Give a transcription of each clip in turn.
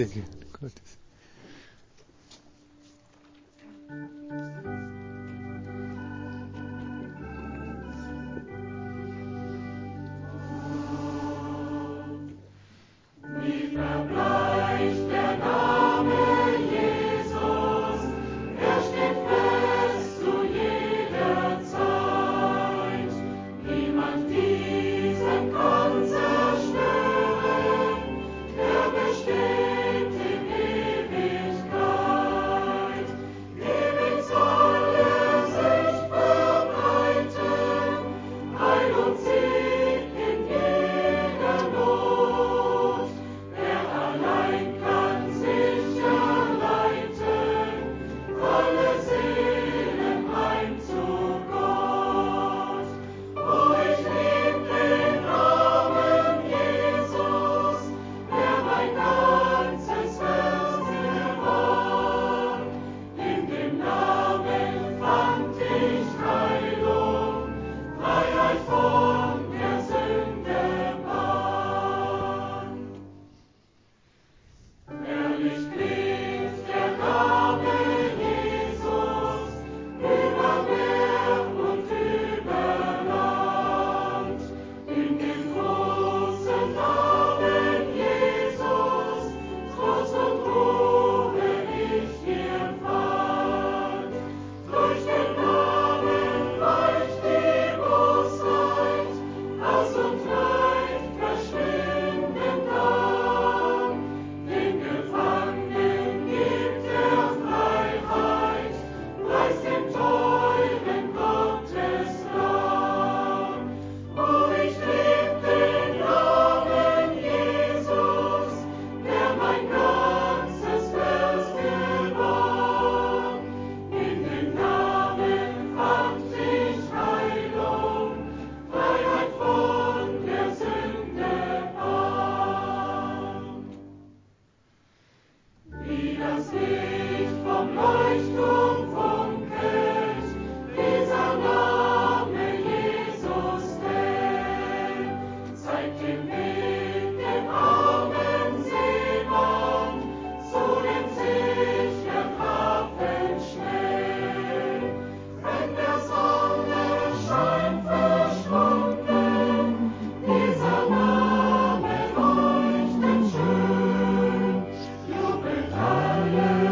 Segen Gottes. Alle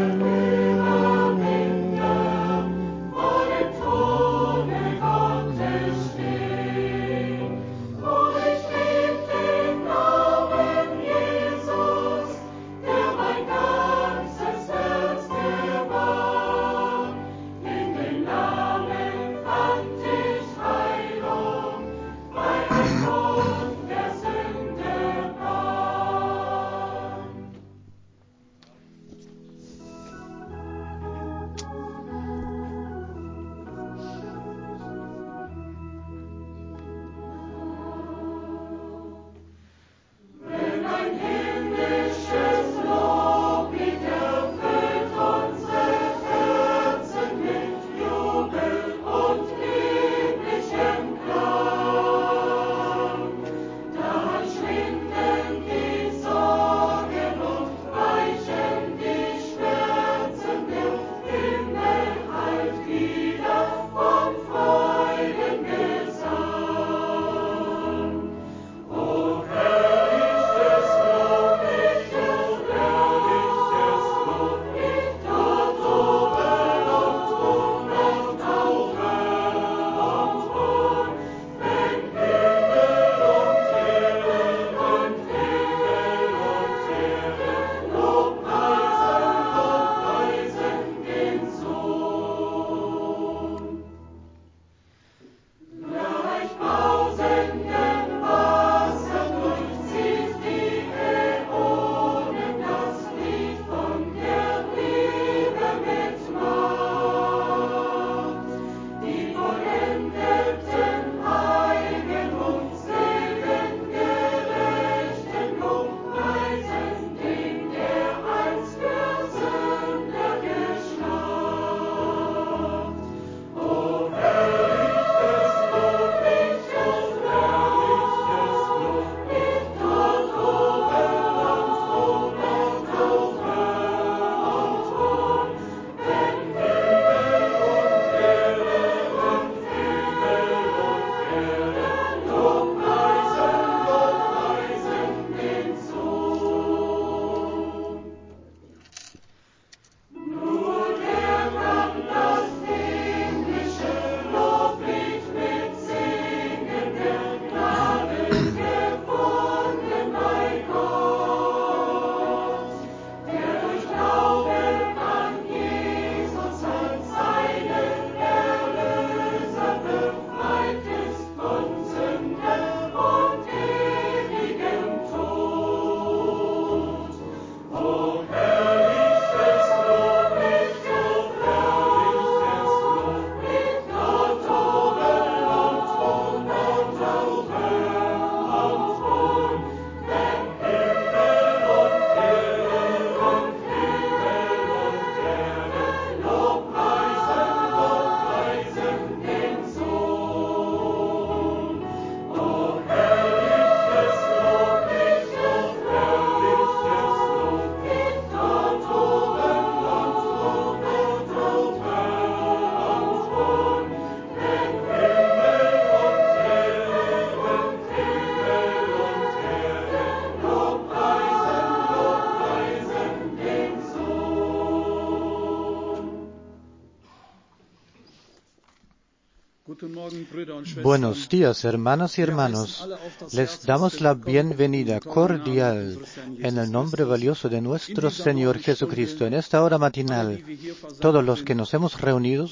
Buenos días, hermanas y hermanos. Les damos la bienvenida cordial en el nombre valioso de nuestro Señor Jesucristo. En esta hora matinal, todos los que nos hemos reunido,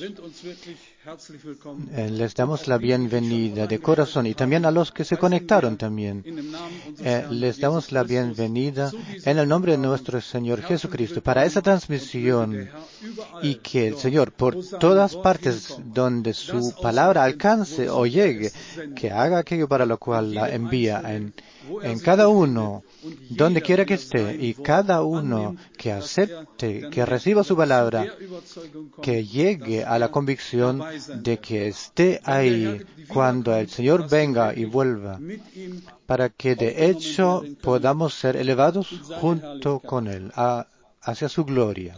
les damos la bienvenida de corazón y también a los que se conectaron también. Les damos la bienvenida en el nombre de nuestro Señor Jesucristo para esa transmisión y que el Señor por todas partes donde su palabra alcance o llegue, que haga aquello para lo cual la envía en cada uno, donde quiera que esté, y cada uno que acepte, que reciba su palabra, que llegue a la convicción de que esté ahí cuando el Señor venga y vuelva, para que de hecho podamos ser elevados junto con Él hacia su gloria.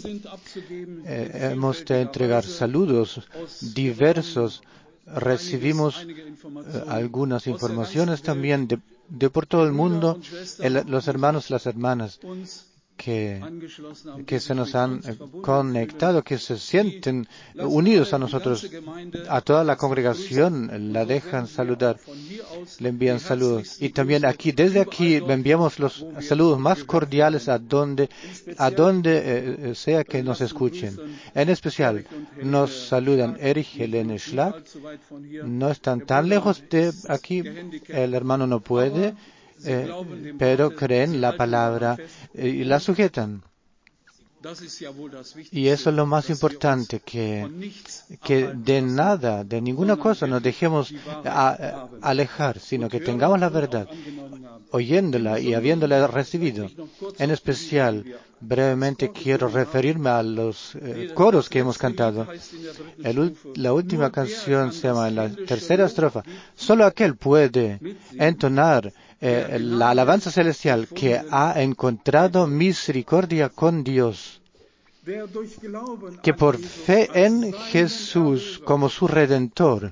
Hemos de entregar saludos diversos. Recibimos algunas informaciones también de por todo el mundo, los hermanos y las hermanas que se nos han conectado, que se sienten unidos a nosotros, a toda la congregación, la dejan saludar, le envían saludos. Y también desde aquí, le enviamos los saludos más cordiales a donde sea que nos escuchen. En especial, nos saludan Erich Helene Schlag, no están tan lejos de aquí, el hermano no puede, pero creen la palabra y la sujetan. Y eso es lo más importante, que de nada, de ninguna cosa nos dejemos alejar, sino que tengamos la verdad, oyéndola y habiéndola recibido. En especial, brevemente quiero referirme a los coros que hemos cantado. La última canción se llama, en la tercera estrofa, solo aquel puede entonar la alabanza celestial que ha encontrado misericordia con Dios, que por fe en Jesús como su Redentor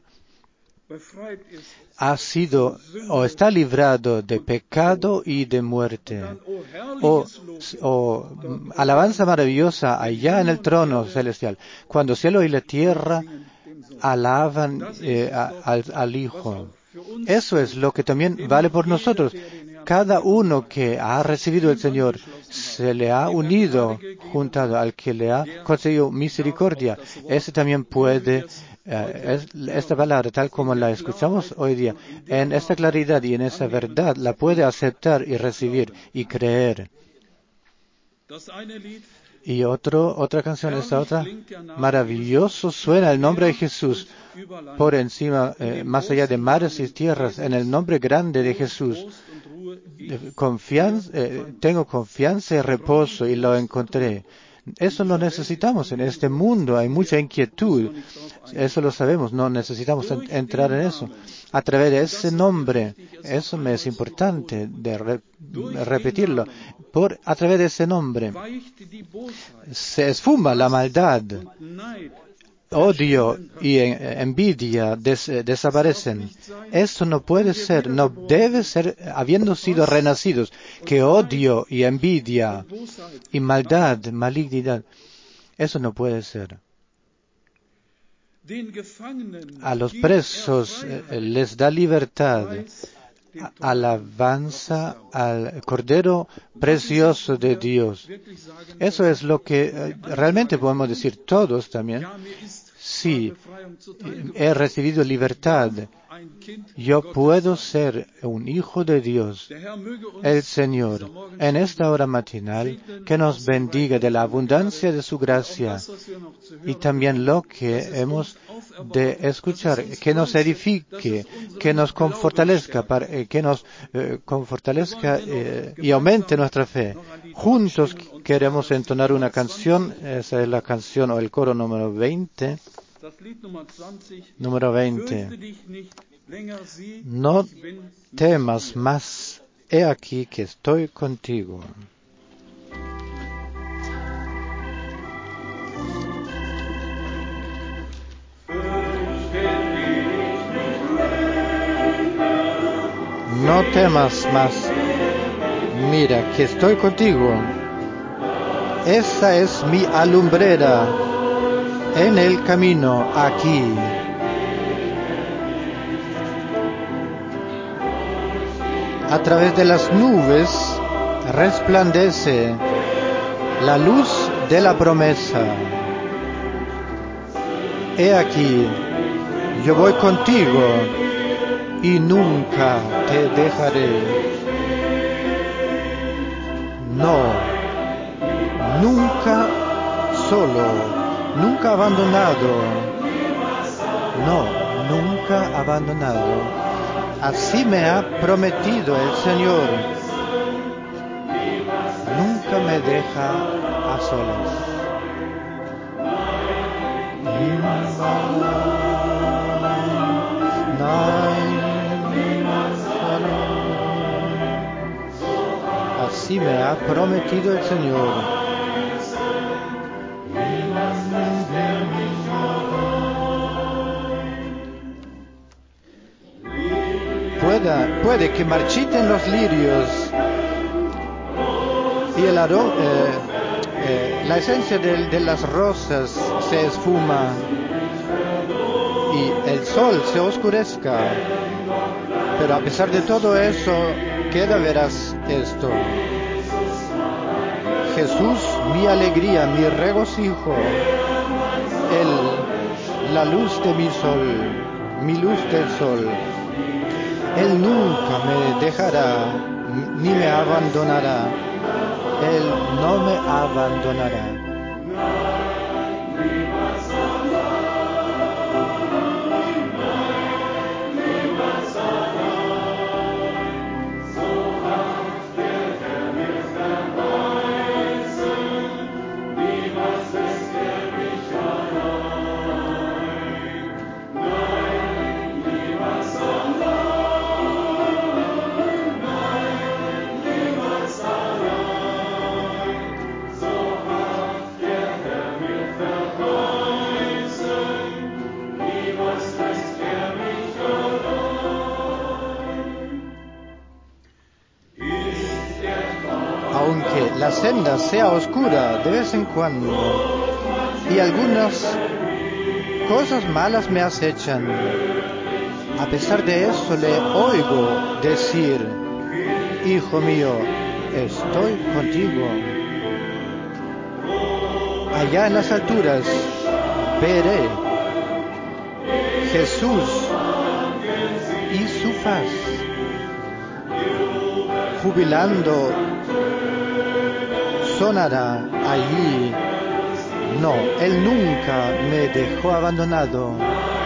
ha sido o está librado de pecado y de muerte. Alabanza maravillosa allá en el trono celestial, cuando cielo y la tierra alaban al Hijo. Eso es lo que también vale por nosotros. Cada uno que ha recibido el Señor se le ha unido, juntado al que le ha concedido misericordia. Ese también puede, esta palabra, tal como la escuchamos hoy día, en esta claridad y en esa verdad, la puede aceptar y recibir y creer. Y otra canción, esta otra, maravilloso suena el nombre de Jesús por encima, más allá de mares y tierras, en el nombre grande de Jesús. Tengo confianza y reposo y lo encontré. Eso lo necesitamos en este mundo. Hay mucha inquietud. Eso lo sabemos. No necesitamos entrar en eso. A través de ese nombre, eso me es importante de repetirlo. A través de ese nombre se esfuma la maldad. Odio y envidia desaparecen. Esto no puede ser, no debe ser, habiendo sido renacidos, que odio y envidia y maldad, malignidad, eso no puede ser. A los presos les da libertad, alabanza al Cordero precioso de Dios. Eso es lo que realmente podemos decir todos también. Sí, he recibido libertad. Yo puedo ser un hijo de Dios. El Señor, en esta hora matinal, que nos bendiga de la abundancia de su gracia y también lo que hemos de escuchar, que nos edifique, que nos fortalezca, y aumente nuestra fe. Juntos queremos entonar una canción, esa es la canción o el coro número 20. Número 20. No temas más, he aquí que estoy contigo. No temas más, mira que estoy contigo. Esa es mi alumbrera en el camino aquí. A través de las nubes resplandece la luz de la promesa. He aquí, yo voy contigo y nunca te dejaré. No, nunca solo, nunca abandonado. No, nunca abandonado. Así me ha prometido el Señor. Nunca me deja a solas. Así me ha prometido el Señor. Puede que marchiten los lirios y la esencia de las rosas se esfuma y el sol se oscurezca, pero a pesar de todo eso queda veraz esto: Jesús, mi alegría, mi regocijo, la luz de mi sol, mi luz del sol. Él nunca me dejará ni me abandonará. Él no me abandonará. Aunque la senda sea oscura de vez en cuando y algunas cosas malas me acechan, a pesar de eso le oigo decir: Hijo mío, estoy contigo. Allá en las alturas veré Jesús y su faz, jubilando sonará allí. No, Él nunca me dejó abandonado.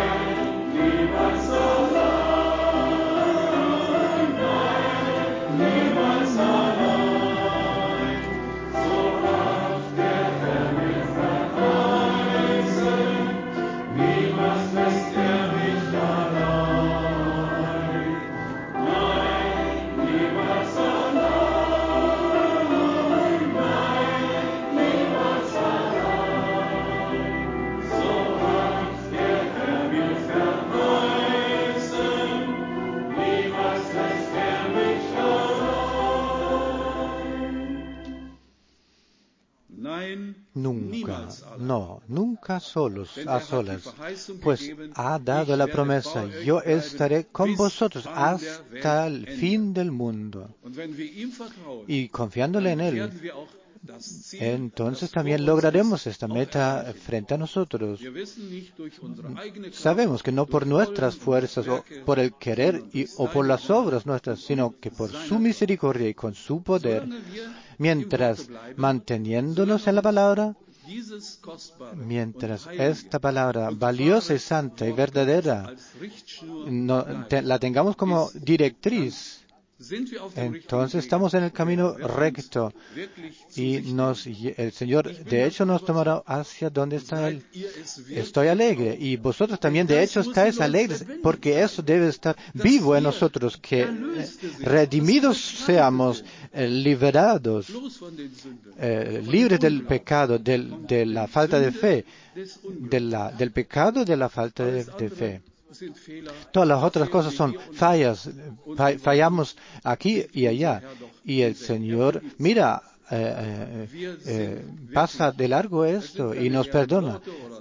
Nunca a solas, pues ha dado la promesa: yo estaré con vosotros hasta el fin del mundo. Y confiándole en Él, entonces también lograremos esta meta frente a nosotros. Sabemos que no por nuestras fuerzas o por el querer o por las obras nuestras, sino que por su misericordia y con su poder, mientras manteniéndonos en la palabra, mientras esta palabra valiosa y santa y verdadera la tengamos como directriz, entonces estamos en el camino recto y el Señor de hecho nos tomará hacia donde está Él. Estoy alegre y vosotros también de hecho estáis alegres, porque eso debe estar vivo en nosotros, que redimidos seamos, liberados, libres del pecado, de la falta de fe, del pecado de la falta de fe. Todas las otras cosas son fallas, fallamos aquí y allá, y el Señor mira, pasa de largo esto y nos perdona.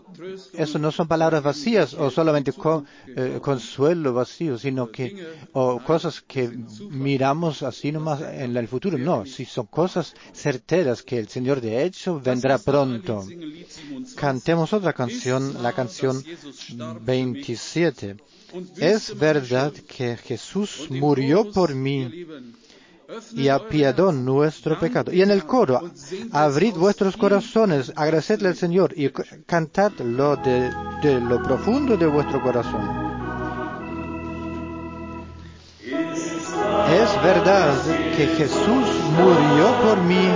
eso no son palabras vacías o solamente consuelo vacío, sino o cosas que miramos así nomás en el futuro. No, si son cosas certeras que el Señor de hecho vendrá pronto. Cantemos otra canción, la canción 27. Es verdad que Jesús murió por mí y apiadó nuestro pecado. Y en el coro, abrid vuestros corazones, agradecedle al Señor y cantadlo de lo profundo de vuestro corazón. Es verdad que Jesús murió por mí,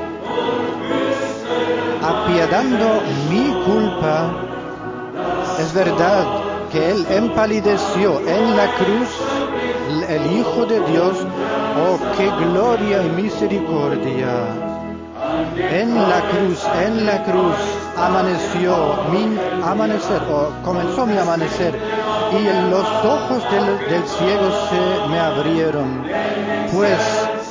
apiadando mi culpa. Es verdad que Él empalideció en la cruz, el Hijo de Dios. Oh, qué gloria y misericordia. En la cruz amaneció mi amanecer, o comenzó mi amanecer, y los ojos del ciego se me abrieron, pues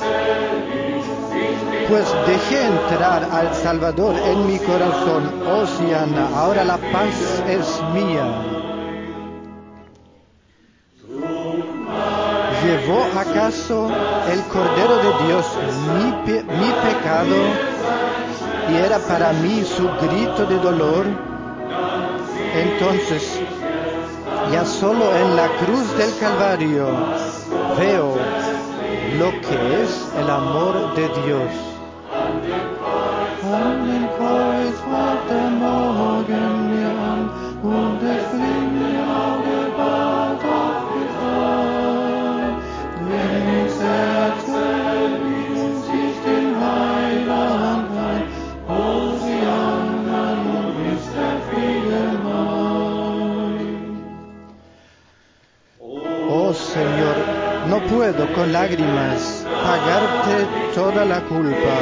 dejé entrar al Salvador en mi corazón. Hosiana, ahora la paz es mía. ¿Llevó acaso el Cordero de Dios mi pecado y era para mí su grito de dolor? Entonces, ya solo en la cruz del Calvario veo lo que es el amor de Dios. An dem Kreuz war der Morgen mir an und das blinde Auge bald aufgetan. Wenigstens ist in Heiland ein, Hosianna, nun ist der Friede mein. Oh Señor, no puedo con lágrimas pagarte toda la culpa.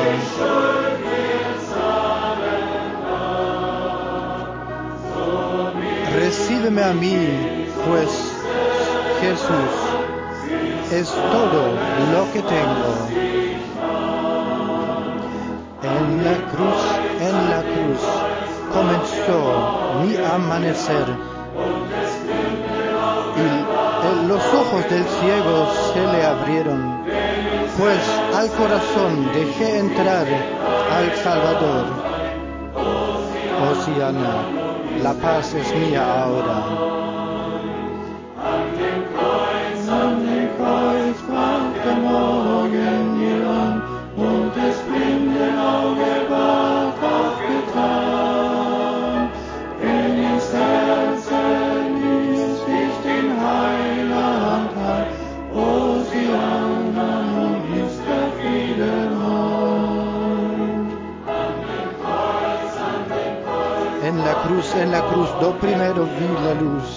Recíbeme a mí, pues Jesús es todo lo que tengo. En la cruz comenzó mi amanecer y los ojos del ciego se le abrieron, pues al corazón dejé entrar al Salvador. Hosiana, la paz es mía ahora. An dem Kreuz brach der Morgen mir an und des blinden Auge ward aufgetan. In ins Herzen ist in Heiland heil. Hosianna, nun ist der Friede mein. En la cruz, do primero vi la luz.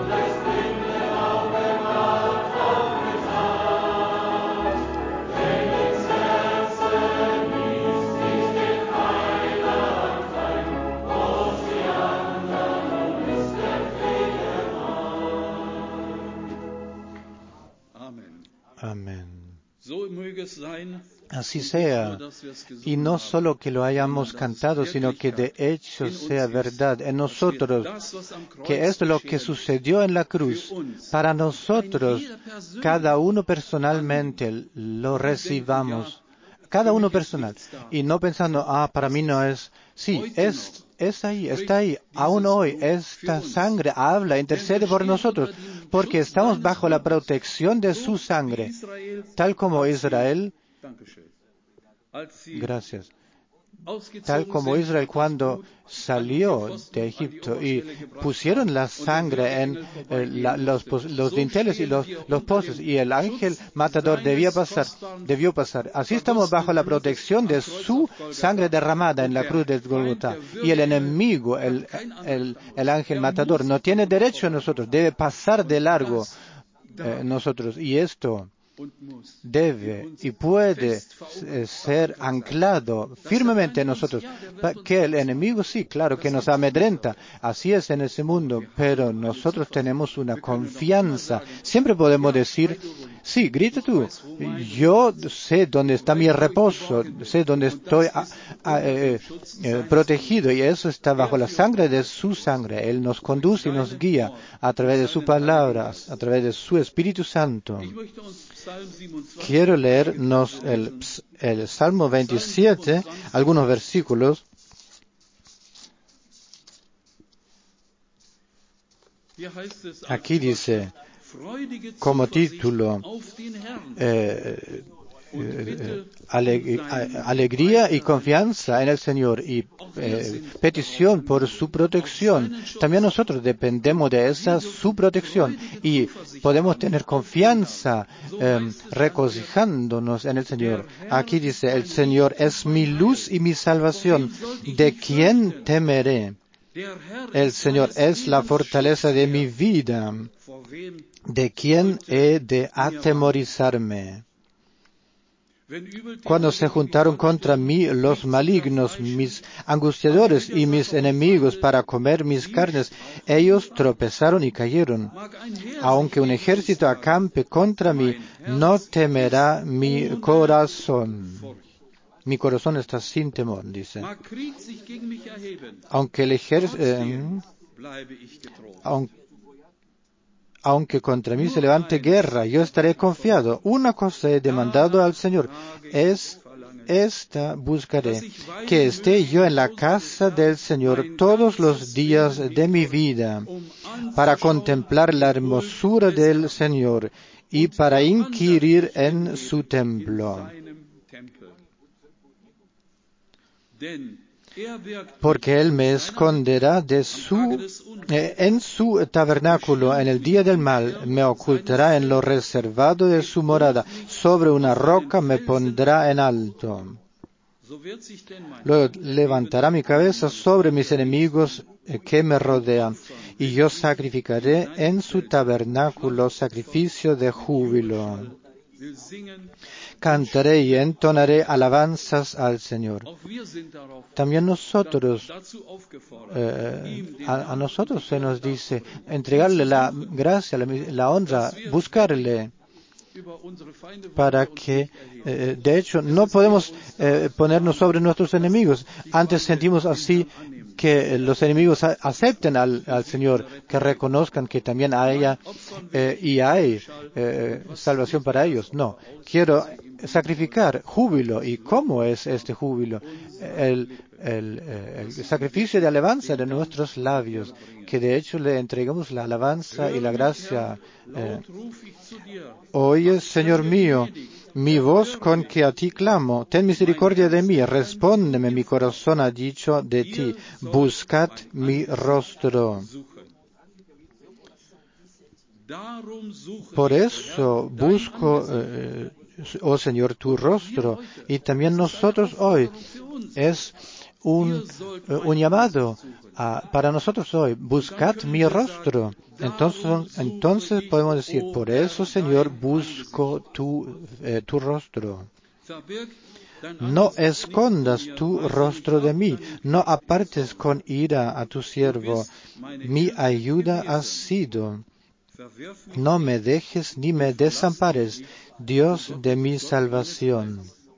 Amén. Así sea, y no solo que lo hayamos cantado, sino que de hecho sea verdad en nosotros, que es lo que sucedió en la cruz. Para nosotros, cada uno personalmente lo recibamos, cada uno personal, y no pensando, para mí no es. Sí, es ahí, está ahí. Aún hoy esta sangre habla, intercede por nosotros, porque estamos bajo la protección de su sangre, tal como Israel. Gracias. Tal como Israel cuando salió de Egipto y pusieron la sangre en los dinteles y los pozos, y el ángel matador debió pasar. Así estamos bajo la protección de su sangre derramada en la cruz de Golgotá. Y el enemigo, el ángel matador, no tiene derecho a nosotros, debe pasar de largo nosotros. Y esto debe y puede ser anclado firmemente en nosotros. Que el enemigo, sí, claro, que nos amedrenta. Así es en ese mundo, pero nosotros tenemos una confianza. Siempre podemos decir, sí, grita tú. Yo sé dónde está mi reposo, sé dónde estoy protegido, y eso está bajo la sangre de su sangre. Él nos conduce y nos guía a través de su palabra, a través de su Espíritu Santo. Quiero leernos el Salmo 27, algunos versículos. Aquí dice, como título, alegría y confianza en el Señor y petición por su protección. También nosotros dependemos de su protección y podemos tener confianza regocijándonos en el Señor. Aquí dice, el Señor es mi luz y mi salvación. ¿De quién temeré? El Señor es la fortaleza de mi vida. ¿De quién he de atemorizarme? Cuando se juntaron contra mí los malignos, mis angustiadores y mis enemigos para comer mis carnes, ellos tropezaron y cayeron. Aunque un ejército acampe contra mí, no temerá mi corazón. Mi corazón está sin temor, dice. Aunque el ejército, aunque contra mí se levante guerra, yo estaré confiado. Una cosa he demandado al Señor, esta buscaré, que esté yo en la casa del Señor todos los días de mi vida, para contemplar la hermosura del Señor y para inquirir en su templo. Porque Él me esconderá en su tabernáculo en el día del mal, me ocultará en lo reservado de su morada, sobre una roca me pondrá en alto. Luego levantará mi cabeza sobre mis enemigos que me rodean, y yo sacrificaré en su tabernáculo sacrificio de júbilo. Cantaré y entonaré alabanzas al Señor. También nosotros, a nosotros se nos dice entregarle la gracia, la honra, buscarle, para que, de hecho, no podemos ponernos sobre nuestros enemigos. Antes sentimos así que los enemigos acepten al Señor, que reconozcan que también hay salvación para ellos. No, quiero sacrificar júbilo. ¿Y cómo es este júbilo? El sacrificio de alabanza de nuestros labios, que de hecho le entregamos la alabanza y la gracia. Oye, Señor mío, mi voz con que a ti clamo, ten misericordia de mí, respóndeme, mi corazón ha dicho de ti, buscad mi rostro. Por eso busco, oh Señor, tu rostro. Y también nosotros hoy es un llamado para nosotros hoy, buscad mi rostro. Entonces podemos decir, por eso, Señor, busco tu rostro. No escondas tu rostro de mí, no apartes con ira a tu siervo. Mi ayuda has sido. No me dejes ni me desampares, Dios de mi salvación.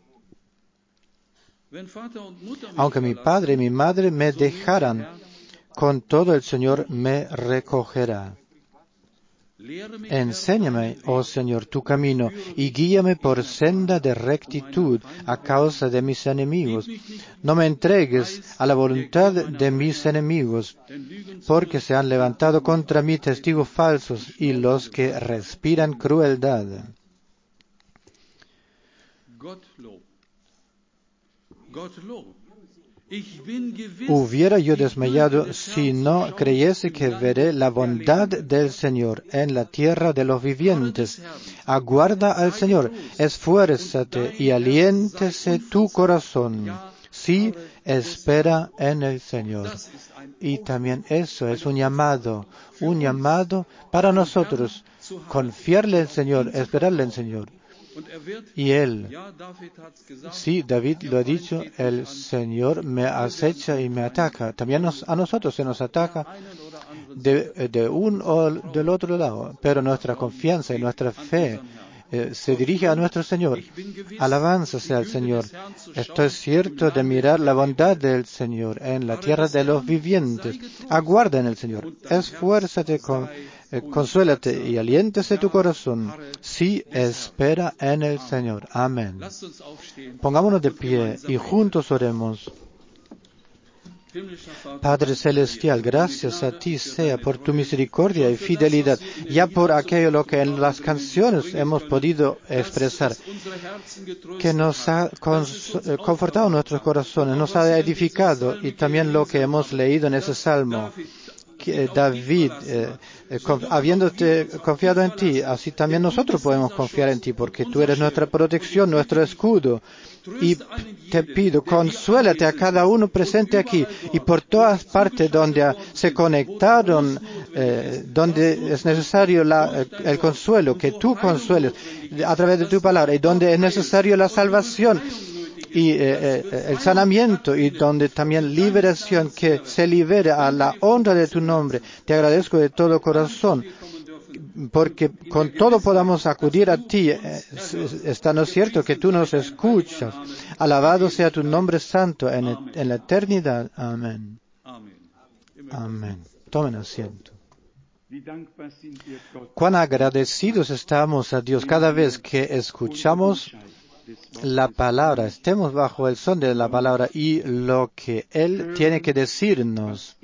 Aunque mi padre y mi madre me dejaran, con todo el Señor me recogerá. Enséñame, oh Señor, tu camino y guíame por senda de rectitud a causa de mis enemigos. No me entregues a la voluntad de mis enemigos, porque se han levantado contra mí testigos falsos y los que respiran crueldad. Hubiera yo desmayado si no creyese que veré la bondad del Señor en la tierra de los vivientes. Aguarda al Señor, esfuérzate y aliéntese tu corazón. Sí, espera en el Señor. Y también eso es un llamado para nosotros, confiarle al Señor, esperarle al Señor. Y él, sí, David lo ha dicho, el Señor me acecha y me ataca. También a nosotros se nos ataca de un o del otro lado, pero nuestra confianza y nuestra fe se dirige a nuestro Señor. Alabanza sea al Señor. Esto es cierto de mirar la bondad del Señor en la tierra de los vivientes. Aguarda en el Señor. Esfuérzate, consuélate y aliéntese tu corazón. Sí, espera en el Señor. Amén. Pongámonos de pie y juntos oremos. Padre Celestial, gracias a ti sea por tu misericordia y fidelidad, ya por aquello lo que en las canciones hemos podido expresar, que nos ha confortado nuestros corazones, nos ha edificado, y también lo que hemos leído en ese salmo. Que David, habiéndote confiado en ti, así también nosotros podemos confiar en ti, porque tú eres nuestra protección, nuestro escudo. Y te pido, consuélate a cada uno presente aquí y por todas partes donde se conectaron, donde es necesario el consuelo, que tú consueles a través de tu palabra, y donde es necesario la salvación y el sanamiento, y donde también liberación, que se libere a la honra de tu nombre. Te agradezco de todo corazón, porque con todo podamos acudir a ti. Está no cierto que tú nos escuchas. Alabado sea tu nombre santo en la eternidad. Amén. Amén. Tomen asiento. Cuán agradecidos estamos a Dios cada vez que escuchamos la palabra, estemos bajo el son de la palabra y lo que Él tiene que decirnos.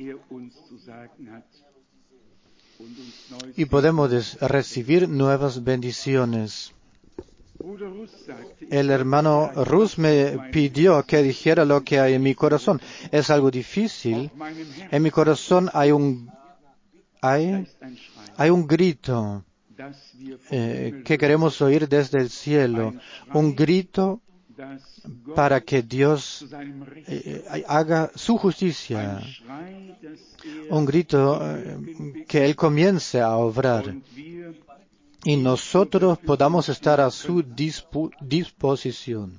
Y podemos recibir nuevas bendiciones. El hermano Rus me pidió que dijera lo que hay en mi corazón. Es algo difícil. En mi corazón hay un grito que queremos oír desde el cielo. Un grito para que Dios haga su justicia. Un grito que Él comience a obrar. Y nosotros podamos estar a su disposición.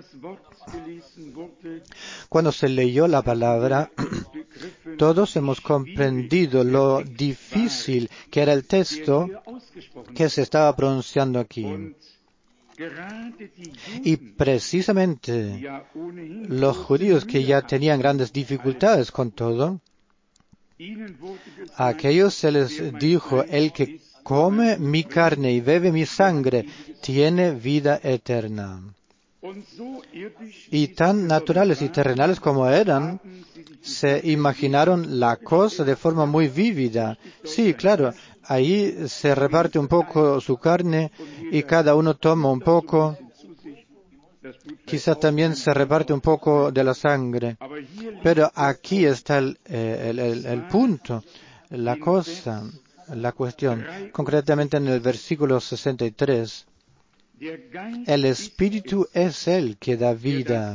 Cuando se leyó la palabra, todos hemos comprendido lo difícil que era el texto que se estaba pronunciando aquí. Y precisamente los judíos, que ya tenían grandes dificultades con todo, a aquellos se les dijo: el que come mi carne y bebe mi sangre tiene vida eterna. Y tan naturales y terrenales como eran, se imaginaron la cosa de forma muy vívida. Sí, claro, ahí se reparte un poco su carne y cada uno toma un poco. Quizá también se reparte un poco de la sangre. Pero aquí está el punto, la cosa, la cuestión. Concretamente en el versículo 63. El Espíritu es el que da vida.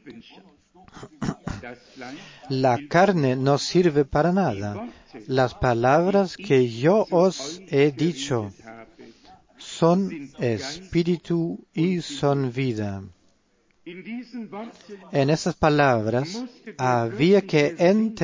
La carne no sirve para nada. Las palabras que yo os he dicho son espíritu y son vida. En esas palabras había que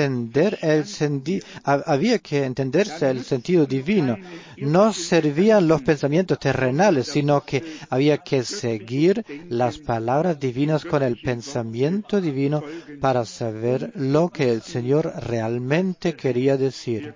entenderse el sentido divino. No servían los pensamientos terrenales, sino que había que seguir las palabras divinas con el pensamiento divino para saber lo que el Señor realmente quería decir.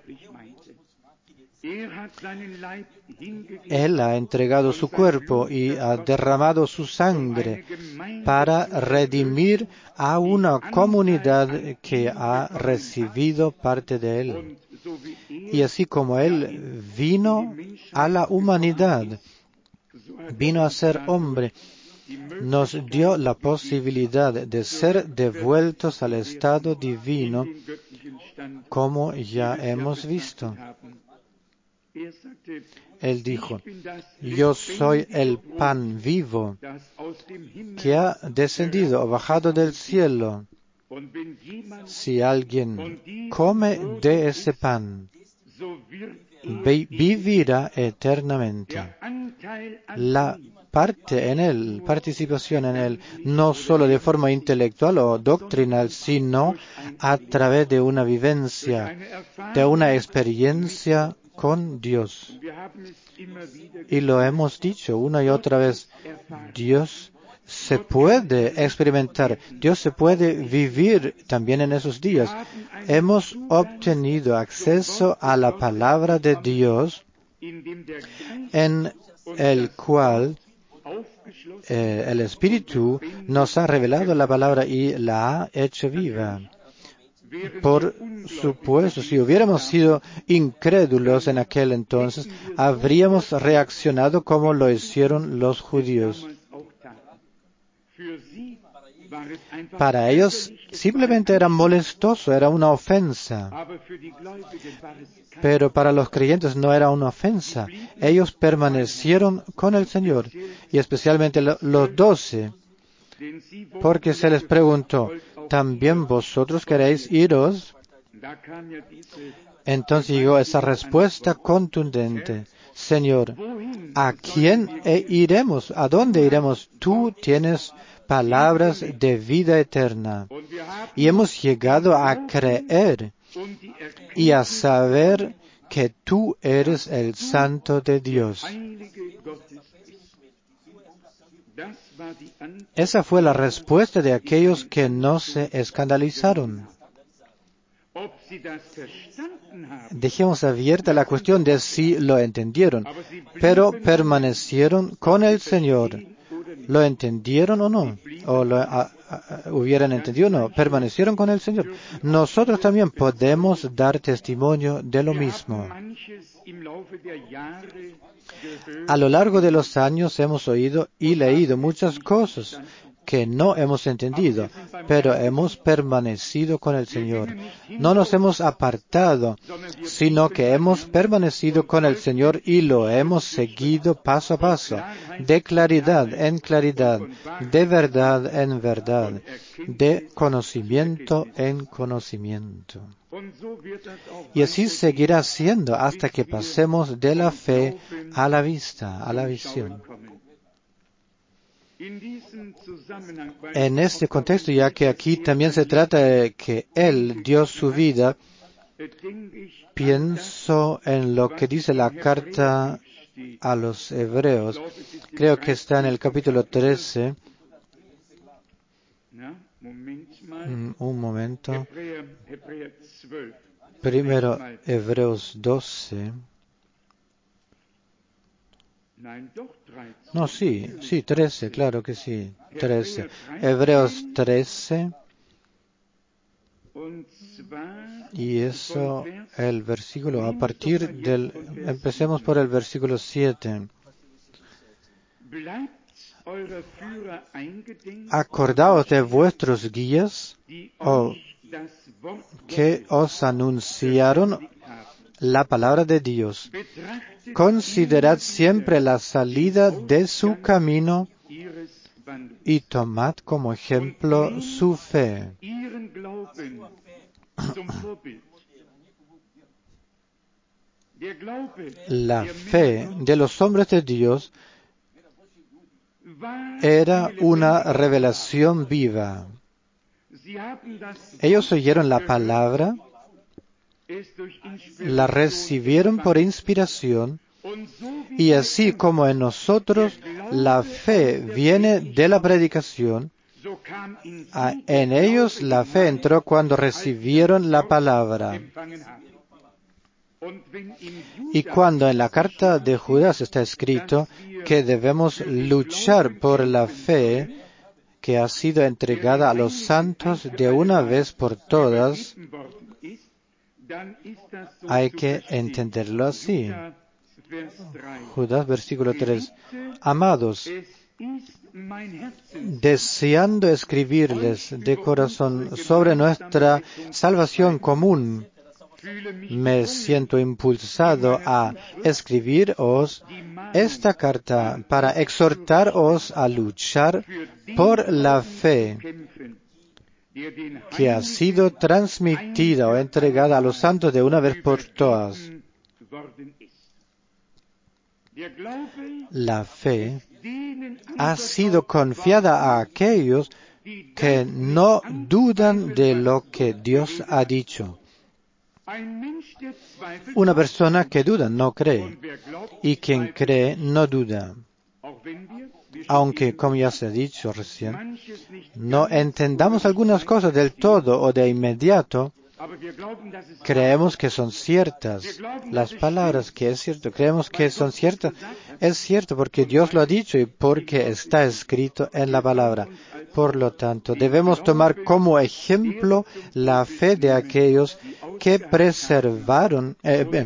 Él ha entregado su cuerpo y ha derramado su sangre para redimir a una comunidad que ha recibido parte de Él. Y así como Él vino a la humanidad, vino a ser hombre, nos dio la posibilidad de ser devueltos al estado divino, como ya hemos visto. Él dijo: yo soy el pan vivo que ha descendido o bajado del cielo. Si alguien come de ese pan, vivirá eternamente. La parte en él, participación en él, no solo de forma intelectual o doctrinal, sino a través de una vivencia, de una experiencia con Dios. Y lo hemos dicho una y otra vez, Dios se puede experimentar, Dios se puede vivir también en esos días. Hemos obtenido acceso a la palabra de Dios, en el cual el Espíritu nos ha revelado la palabra y la ha hecho viva. Por supuesto, si hubiéramos sido incrédulos en aquel entonces, habríamos reaccionado como lo hicieron los judíos. Para ellos simplemente era molestoso, era una ofensa. Pero para los creyentes no era una ofensa. Ellos permanecieron con el Señor, y especialmente los 12, porque se les preguntó, ¿también vosotros queréis iros? Entonces llegó esa respuesta contundente, Señor, ¿a quién iremos? ¿A dónde iremos? Tú tienes palabras de vida eterna. Y hemos llegado a creer y a saber que tú eres el Santo de Dios. Esa fue la respuesta de aquellos que no se escandalizaron. Dejemos abierta la cuestión de si lo entendieron, pero permanecieron con el Señor. ¿Lo entendieron o no? ¿O lo hubieran entendido o no? Permanecieron con el Señor. Nosotros también podemos dar testimonio de lo mismo. A lo largo de los años hemos oído y leído muchas cosas que no hemos entendido, pero hemos permanecido con el Señor. No nos hemos apartado, sino que hemos permanecido con el Señor y lo hemos seguido paso a paso, de claridad en claridad, de verdad en verdad, de conocimiento en conocimiento. Y así seguirá siendo hasta que pasemos de la fe a la vista, a la visión. En este contexto, ya que aquí también se trata de que Él dio su vida, pienso en lo que dice la carta a los Hebreos. Creo que está en el capítulo 13. Un momento. Primero, Hebreos 12. No, sí, 13, claro que sí, 13. Hebreos 13. Y eso, el versículo, empecemos por el versículo 7. Acordaos de vuestros guías, que os anunciaron la palabra de Dios. Considerad siempre la salida de su camino y tomad como ejemplo su fe. La fe de los hombres de Dios era una revelación viva. Ellos oyeron la palabra, la recibieron por inspiración, y así como en nosotros la fe viene de la predicación, en ellos la fe entró cuando recibieron la palabra. Y cuando en la carta de Judas está escrito que debemos luchar por la fe que ha sido entregada a los santos de una vez por todas, hay que entenderlo así. Judas, versículo 3. Amados, deseando escribirles de corazón sobre nuestra salvación común, me siento impulsado a escribiros esta carta para exhortaros a luchar por la fe que ha sido transmitida o entregada a los santos de una vez por todas. La fe ha sido confiada a aquellos que no dudan de lo que Dios ha dicho. Una persona que duda no cree, y quien cree no duda. Aunque, como ya se ha dicho recién, no entendamos algunas cosas del todo o de inmediato, creemos que son ciertas. Las palabras que es cierto, creemos que son ciertas. Es cierto porque Dios lo ha dicho y porque está escrito en la palabra. Por lo tanto, debemos tomar como ejemplo la fe de aquellos que perseveraron,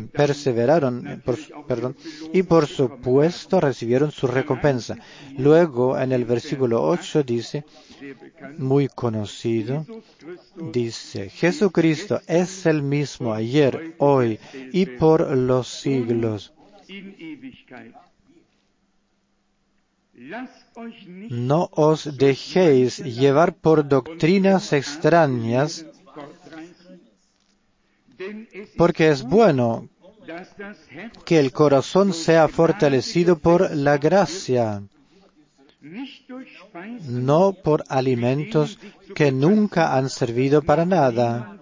y por supuesto recibieron su recompensa. Luego, en el versículo 8 dice, muy conocido, dice, Jesucristo es el mismo ayer, hoy y por los siglos. No os dejéis llevar por doctrinas extrañas, porque es bueno que el corazón sea fortalecido por la gracia, no por alimentos que nunca han servido para nada.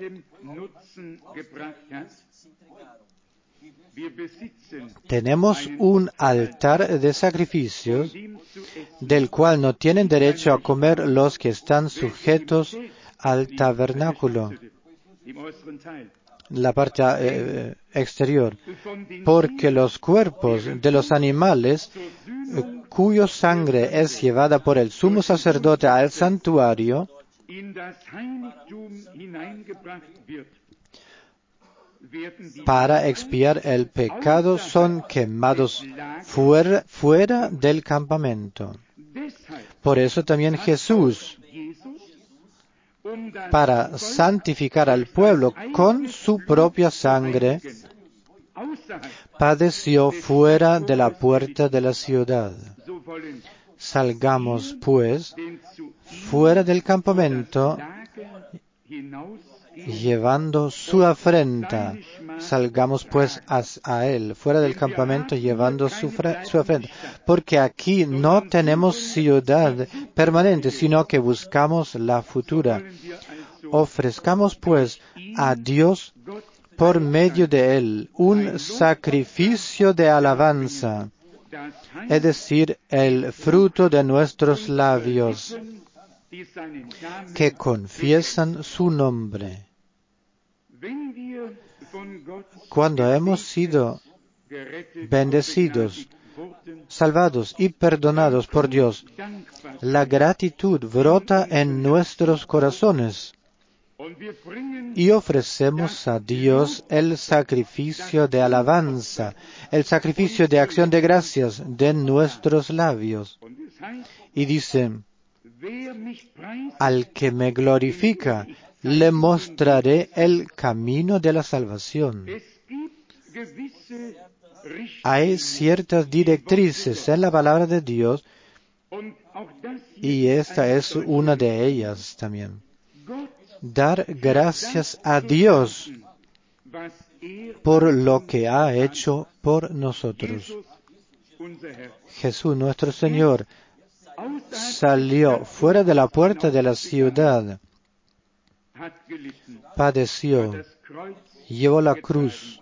Tenemos un altar de sacrificios del cual no tienen derecho a comer los que están sujetos al tabernáculo, la parte exterior, porque los cuerpos de los animales cuya sangre es llevada por el sumo sacerdote al santuario, para expiar el pecado, son quemados fuera del campamento. Por eso también Jesús, para santificar al pueblo con su propia sangre, padeció fuera de la puerta de la ciudad. Salgamos, pues, fuera del campamento, llevando su afrenta. Salgamos pues a él, fuera del campamento, llevando su afrenta. Porque aquí no tenemos ciudad permanente, sino que buscamos la futura. Ofrezcamos pues a Dios por medio de él un sacrificio de alabanza, es decir, el fruto de nuestros labios, que confiesan su nombre. Cuando hemos sido bendecidos, salvados y perdonados por Dios, la gratitud brota en nuestros corazones y ofrecemos a Dios el sacrificio de alabanza, el sacrificio de acción de gracias de nuestros labios. Y dice, al que me glorifica, le mostraré el camino de la salvación. Hay ciertas directrices en la palabra de Dios y esta es una de ellas también. Dar gracias a Dios por lo que ha hecho por nosotros. Jesús, nuestro Señor, salió fuera de la puerta de la ciudad, padeció, llevó la cruz,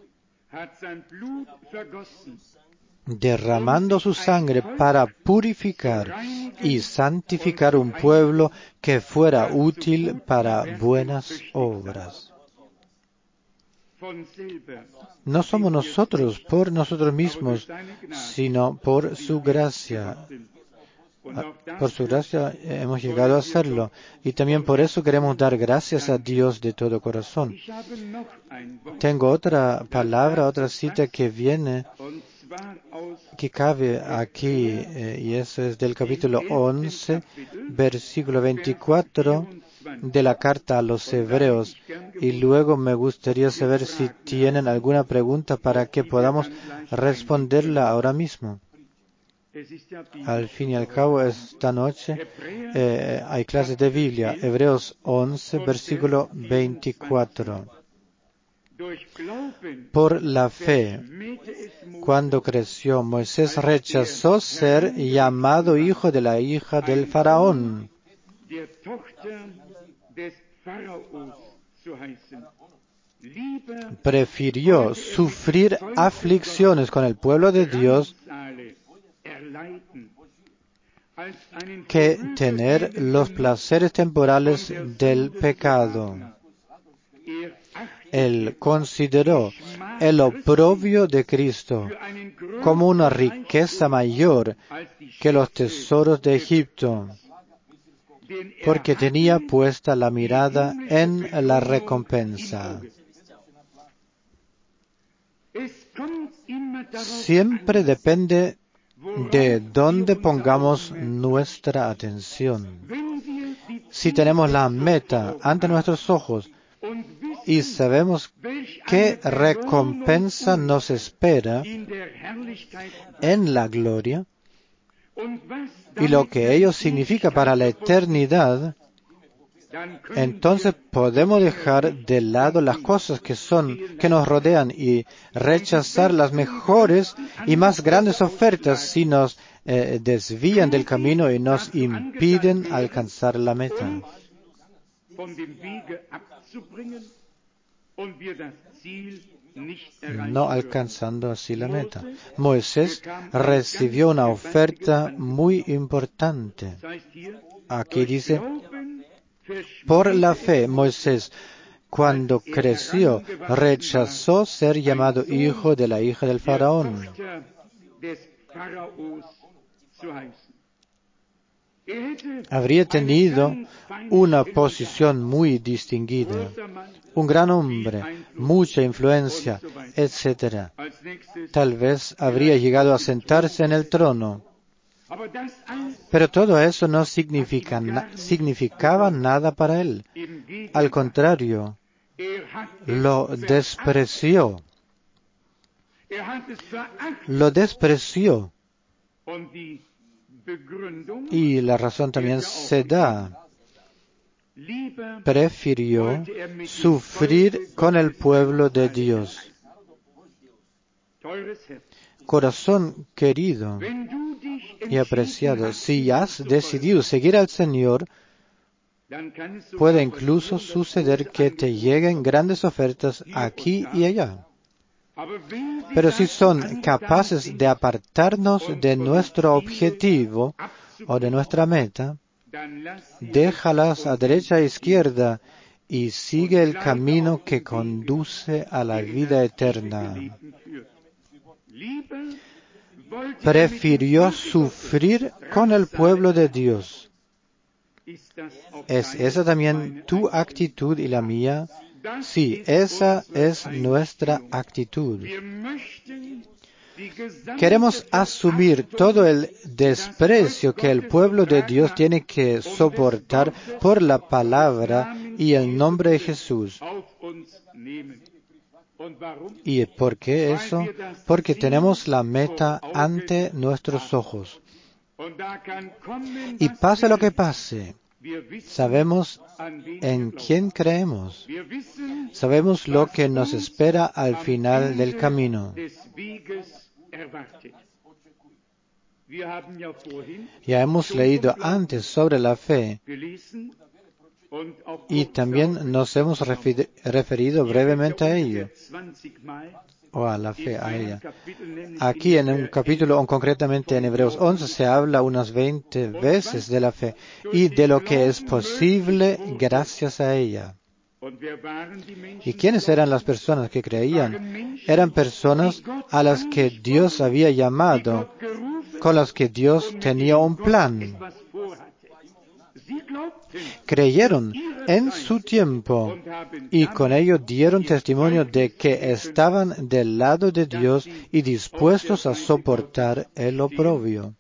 derramando su sangre para purificar y santificar un pueblo que fuera útil para buenas obras. No somos nosotros por nosotros mismos, sino por su gracia. Por su gracia hemos llegado a hacerlo. Y también por eso queremos dar gracias a Dios de todo corazón. Tengo otra palabra, otra cita que viene, que cabe aquí, y eso es del capítulo 11, versículo 24 de la carta a los Hebreos. Y luego me gustaría saber si tienen alguna pregunta para que podamos responderla ahora mismo. Al fin y al cabo, esta noche hay clases de Biblia. Hebreos 11, versículo 24. Por la fe, cuando creció, Moisés rechazó ser llamado hijo de la hija del faraón. Prefirió sufrir aflicciones con el pueblo de Dios que tener los placeres temporales del pecado. Él consideró el oprobio de Cristo como una riqueza mayor que los tesoros de Egipto, porque tenía puesta la mirada en la recompensa. Siempre depende de dónde pongamos nuestra atención. Si tenemos la meta ante nuestros ojos y sabemos qué recompensa nos espera en la gloria y lo que ello significa para la eternidad, entonces podemos dejar de lado las cosas que nos rodean y rechazar las mejores y más grandes ofertas si nos desvían del camino y nos impiden alcanzar la meta. No alcanzando así la meta. Moisés recibió una oferta muy importante. Aquí dice, por la fe, Moisés, cuando creció, rechazó ser llamado hijo de la hija del faraón. Habría tenido una posición muy distinguida, un gran hombre, mucha influencia, etc. Tal vez habría llegado a sentarse en el trono. Pero todo eso no significaba nada para él. Al contrario, lo despreció. Lo despreció. Y la razón también se da. Prefirió sufrir con el pueblo de Dios. Corazón querido y apreciado, si has decidido seguir al Señor, puede incluso suceder que te lleguen grandes ofertas aquí y allá. Pero si son capaces de apartarnos de nuestro objetivo o de nuestra meta, déjalas a derecha e izquierda y sigue el camino que conduce a la vida eterna. Prefirió sufrir con el pueblo de Dios. ¿Es esa también tu actitud y la mía? Sí, esa es nuestra actitud. Queremos asumir todo el desprecio que el pueblo de Dios tiene que soportar por la palabra y el nombre de Jesús. ¿Y por qué eso? Porque tenemos la meta ante nuestros ojos. Y pase lo que pase, sabemos en quién creemos. Sabemos lo que nos espera al final del camino. Ya hemos leído antes sobre la fe y también nos hemos referido brevemente a ello, o a la fe, a ella. Aquí en un capítulo, o concretamente en Hebreos 11, se habla unas 20 veces de la fe y de lo que es posible gracias a ella. ¿Y quiénes eran las personas que creían? Eran personas a las que Dios había llamado, con las que Dios tenía un plan. Creyeron en su tiempo y con ello dieron testimonio de que estaban del lado de Dios y dispuestos a soportar el oprobio.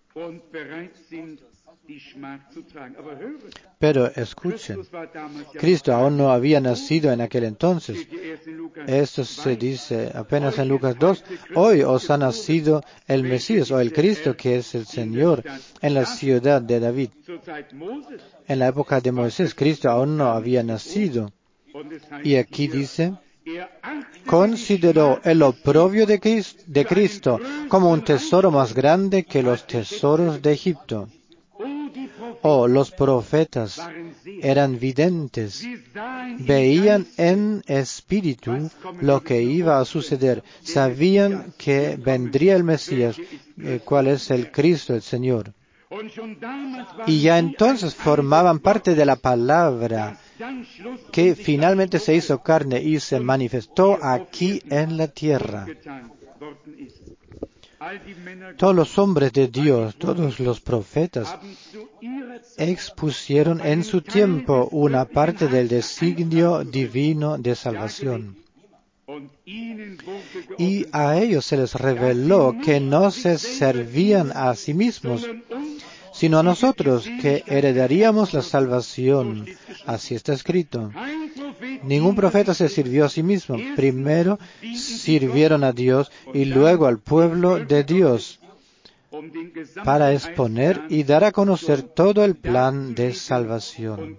Pero escuchen, Cristo aún no había nacido en aquel entonces. Esto se dice apenas en Lucas 2. Hoy os ha nacido el Mesías o el Cristo, que es el Señor, en la ciudad de David. En la época de Moisés, Cristo aún no había nacido. Y aquí dice, consideró el oprobio de Cristo como un tesoro más grande que los tesoros de Egipto. Oh, los profetas eran videntes, veían en espíritu lo que iba a suceder, sabían que vendría el Mesías, cuál es el Cristo, el Señor. Y ya entonces formaban parte de la palabra que finalmente se hizo carne y se manifestó aquí en la tierra. Todos los hombres de Dios, todos los profetas, expusieron en su tiempo una parte del designio divino de salvación. Y a ellos se les reveló que no se servían a sí mismos, sino a nosotros, que heredaríamos la salvación. Así está escrito. Ningún profeta se sirvió a sí mismo. Primero sirvieron a Dios y luego al pueblo de Dios, para exponer y dar a conocer todo el plan de salvación.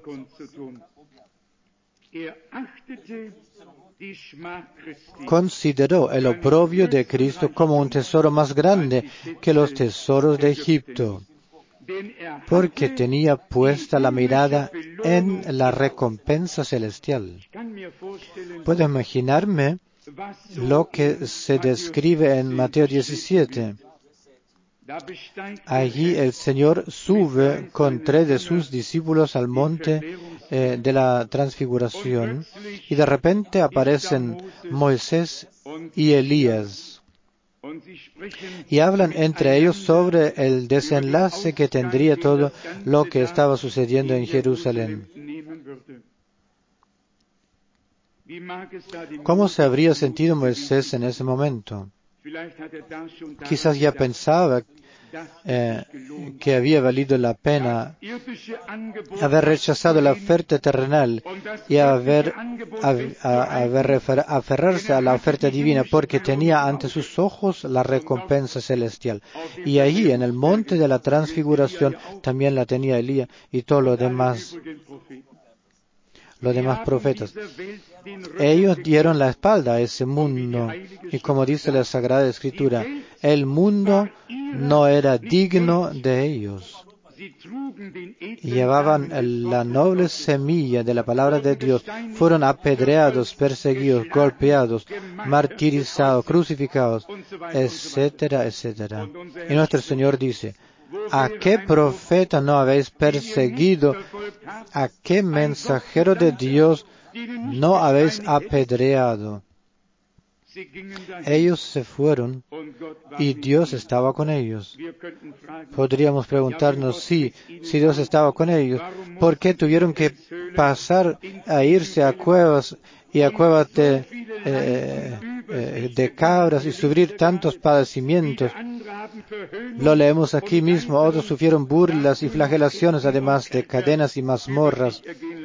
Consideró el oprobio de Cristo como un tesoro más grande que los tesoros de Egipto, porque tenía puesta la mirada en la recompensa celestial. Puedo imaginarme lo que se describe en Mateo 17. Allí el Señor sube con 3 de sus discípulos al monte de la transfiguración y de repente aparecen Moisés y Elías y hablan entre ellos sobre el desenlace que tendría todo lo que estaba sucediendo en Jerusalén. ¿Cómo se habría sentido Moisés en ese momento? Quizás ya pensaba que había valido la pena haber rechazado la oferta terrenal y aferrarse a la oferta divina, porque tenía ante sus ojos la recompensa celestial. Y allí, en el monte de la transfiguración, también la tenía Elías y todos los demás profetas. Ellos dieron la espalda a ese mundo, y como dice la Sagrada Escritura, el mundo no era digno de ellos. Llevaban la noble semilla de la palabra de Dios, fueron apedreados, perseguidos, golpeados, martirizados, crucificados, etcétera, etcétera. Y nuestro Señor dice: ¿a qué profeta no habéis perseguido? ¿A qué mensajero de Dios no habéis apedreado? Ellos se fueron y Dios estaba con ellos. Podríamos preguntarnos, si Dios estaba con ellos, ¿por qué tuvieron que pasar a irse a cuevas y a cuevas de cabras y sufrir tantos padecimientos? Lo leemos aquí mismo. Otros sufrieron burlas y flagelaciones, además de cadenas y mazmorras.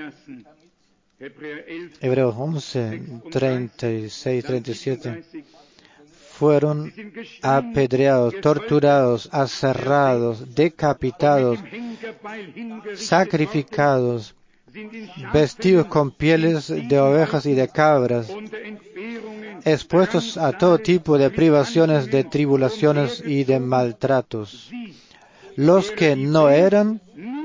Hebreos 11, 36, 37. Fueron apedreados, torturados, aserrados, decapitados, sacrificados, vestidos con pieles de ovejas y de cabras, expuestos a todo tipo de privaciones, de tribulaciones y de maltratos. Los que no eran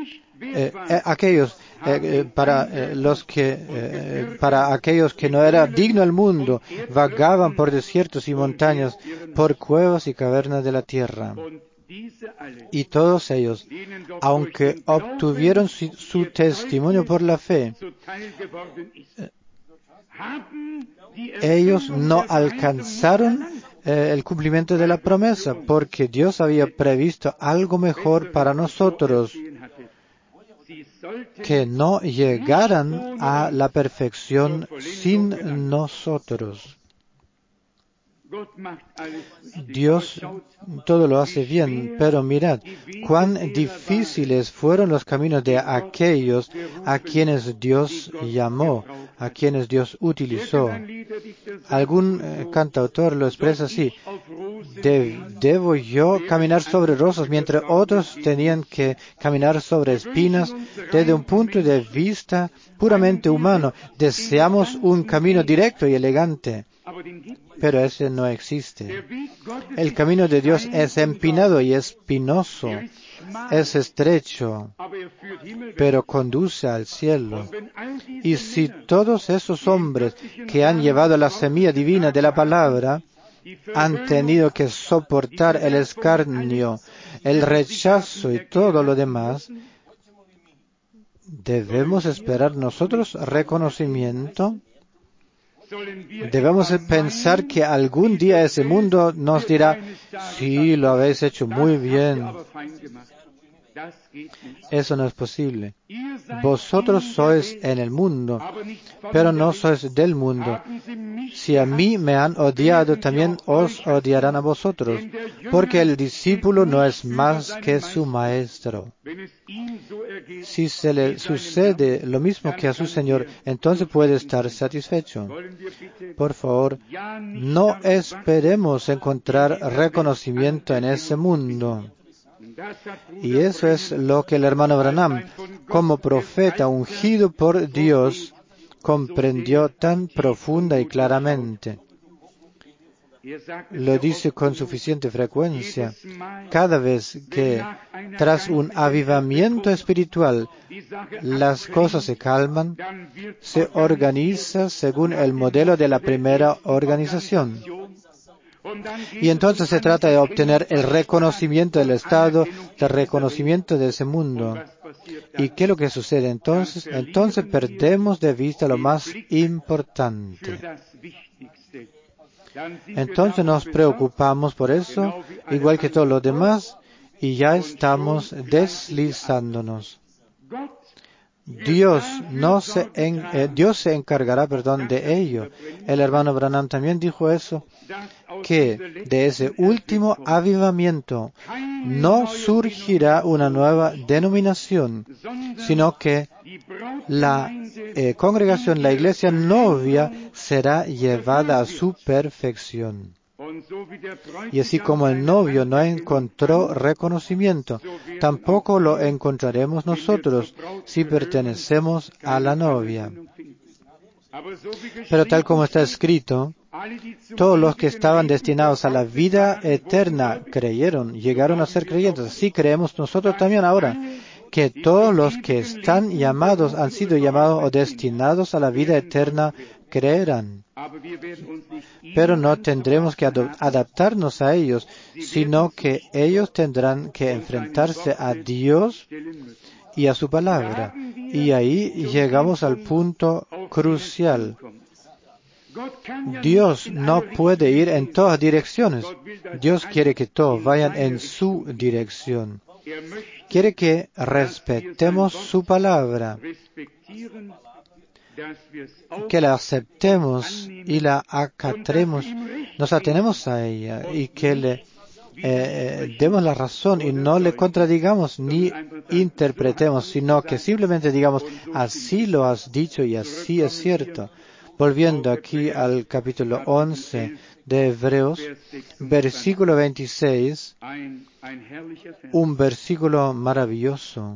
para aquellos que no era digno el mundo, vagaban por desiertos y montañas, por cuevas y cavernas de la tierra. Y todos ellos, aunque obtuvieron su testimonio por la fe, ellos no alcanzaron el cumplimiento de la promesa, porque Dios había previsto algo mejor para nosotros, que no llegaran a la perfección sin nosotros. Dios todo lo hace bien, pero mirad cuán difíciles fueron los caminos de aquellos a quienes Dios llamó, a quienes Dios utilizó. Algún cantautor lo expresa así: ¿Debo yo caminar sobre rosas mientras otros tenían que caminar sobre espinas? Desde un punto de vista puramente humano, deseamos un camino directo y elegante, pero ese no existe. El camino de Dios es empinado y espinoso, es estrecho, pero conduce al cielo. Y si todos esos hombres que han llevado la semilla divina de la palabra han tenido que soportar el escarnio, el rechazo y todo lo demás, ¿debemos esperar nosotros reconocimiento? Debemos pensar que algún día ese mundo nos dirá, sí, lo habéis hecho muy bien. Eso no es posible. Vosotros sois en el mundo, pero no sois del mundo. Si a mí me han odiado, también os odiarán a vosotros, porque el discípulo no es más que su maestro. Si se le sucede lo mismo que a su Señor, entonces puede estar satisfecho. Por favor, no esperemos encontrar reconocimiento en ese mundo. Y eso es lo que el hermano Branham, como profeta ungido por Dios, comprendió tan profunda y claramente. Lo dice con suficiente frecuencia. Cada vez que, tras un avivamiento espiritual, las cosas se calman, se organiza según el modelo de la primera organización. Y entonces se trata de obtener el reconocimiento del Estado, el reconocimiento de ese mundo. ¿Y qué es lo que sucede entonces? Entonces perdemos de vista lo más importante. Entonces nos preocupamos por eso, igual que todos los demás, y ya estamos deslizándonos. Dios se encargará, de ello. El hermano Branham también dijo eso, que de ese último avivamiento no surgirá una nueva denominación, sino que la congregación, la iglesia novia, será llevada a su perfección. Y así como el novio no encontró reconocimiento, tampoco lo encontraremos nosotros si pertenecemos a la novia. Pero tal como está escrito, todos los que estaban destinados a la vida eterna creyeron, llegaron a ser creyentes. Así creemos nosotros también ahora, que todos los que están llamados, han sido llamados o destinados a la vida eterna, creerán. Pero no tendremos que adaptarnos a ellos, sino que ellos tendrán que enfrentarse a Dios y a su palabra. Y ahí llegamos al punto crucial. Dios no puede ir en todas direcciones. Dios quiere que todos vayan en su dirección. Quiere que respetemos su palabra, que la aceptemos y la acatemos, nos atenemos a ella y que le demos la razón y no le contradigamos ni interpretemos, sino que simplemente digamos, así lo has dicho y así es cierto. Volviendo aquí al capítulo 11 de Hebreos, versículo 26, un versículo maravilloso.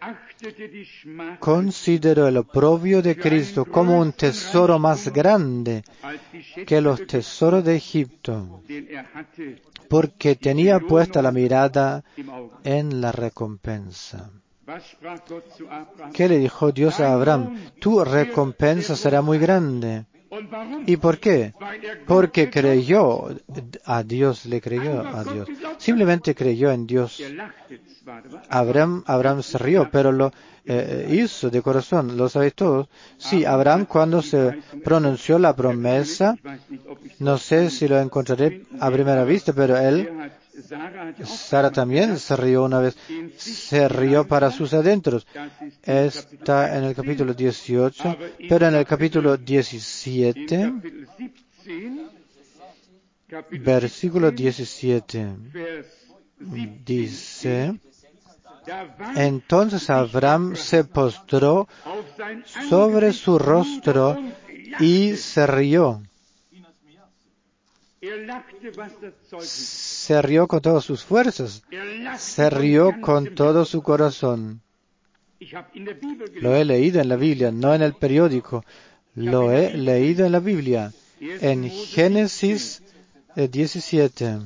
Considero el oprobio de Cristo como un tesoro más grande que los tesoros de Egipto, porque tenía puesta la mirada en la recompensa. ¿Qué le dijo Dios a Abraham? Tu recompensa será muy grande. ¿Y por qué? Porque creyó a Dios, le creyó a Dios. Simplemente creyó en Dios. Abraham se rió, pero lo hizo de corazón, lo sabéis todos. Sí, Abraham cuando se pronunció la promesa, no sé si lo encontraré a primera vista, pero Sara también se rió una vez, se rió para sus adentros. Está en el capítulo 18, pero en el capítulo 17, versículo 17, dice, entonces Abraham se postró sobre su rostro y se rió. Se rió con todas sus fuerzas, se rió con todo su corazón. Lo he leído en la Biblia, no en el periódico, lo he leído en la Biblia, en Génesis 17.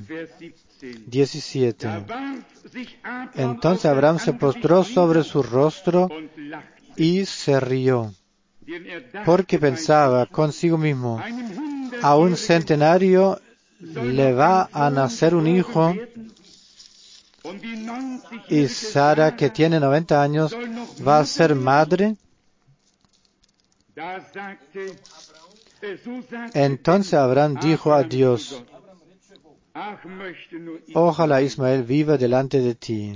Entonces Abraham se postró sobre su rostro y se rió, porque pensaba consigo mismo, a un centenario le va a nacer un hijo, y Sara, que tiene 90 años, va a ser madre. Entonces Abraham dijo a Dios, ojalá Ismael viva delante de ti.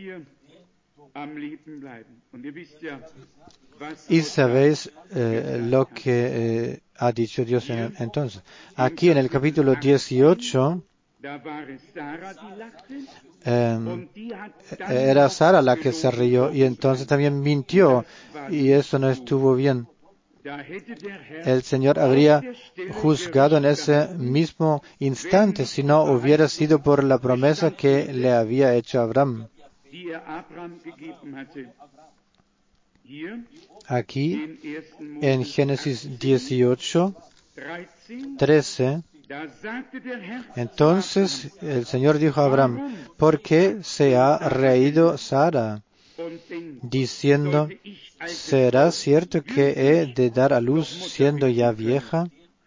Y sabéis lo que ha dicho Dios entonces. Aquí en el capítulo 18, era Sara la que se rió y entonces también mintió, y eso no estuvo bien. El Señor habría juzgado en ese mismo instante si no hubiera sido por la promesa que le había hecho Abraham. Aquí, en Génesis 18, 13, entonces el Señor dijo a Abraham, ¿por qué se ha reído Sara? Diciendo, ¿será cierto que he de dar a luz siendo ya vieja?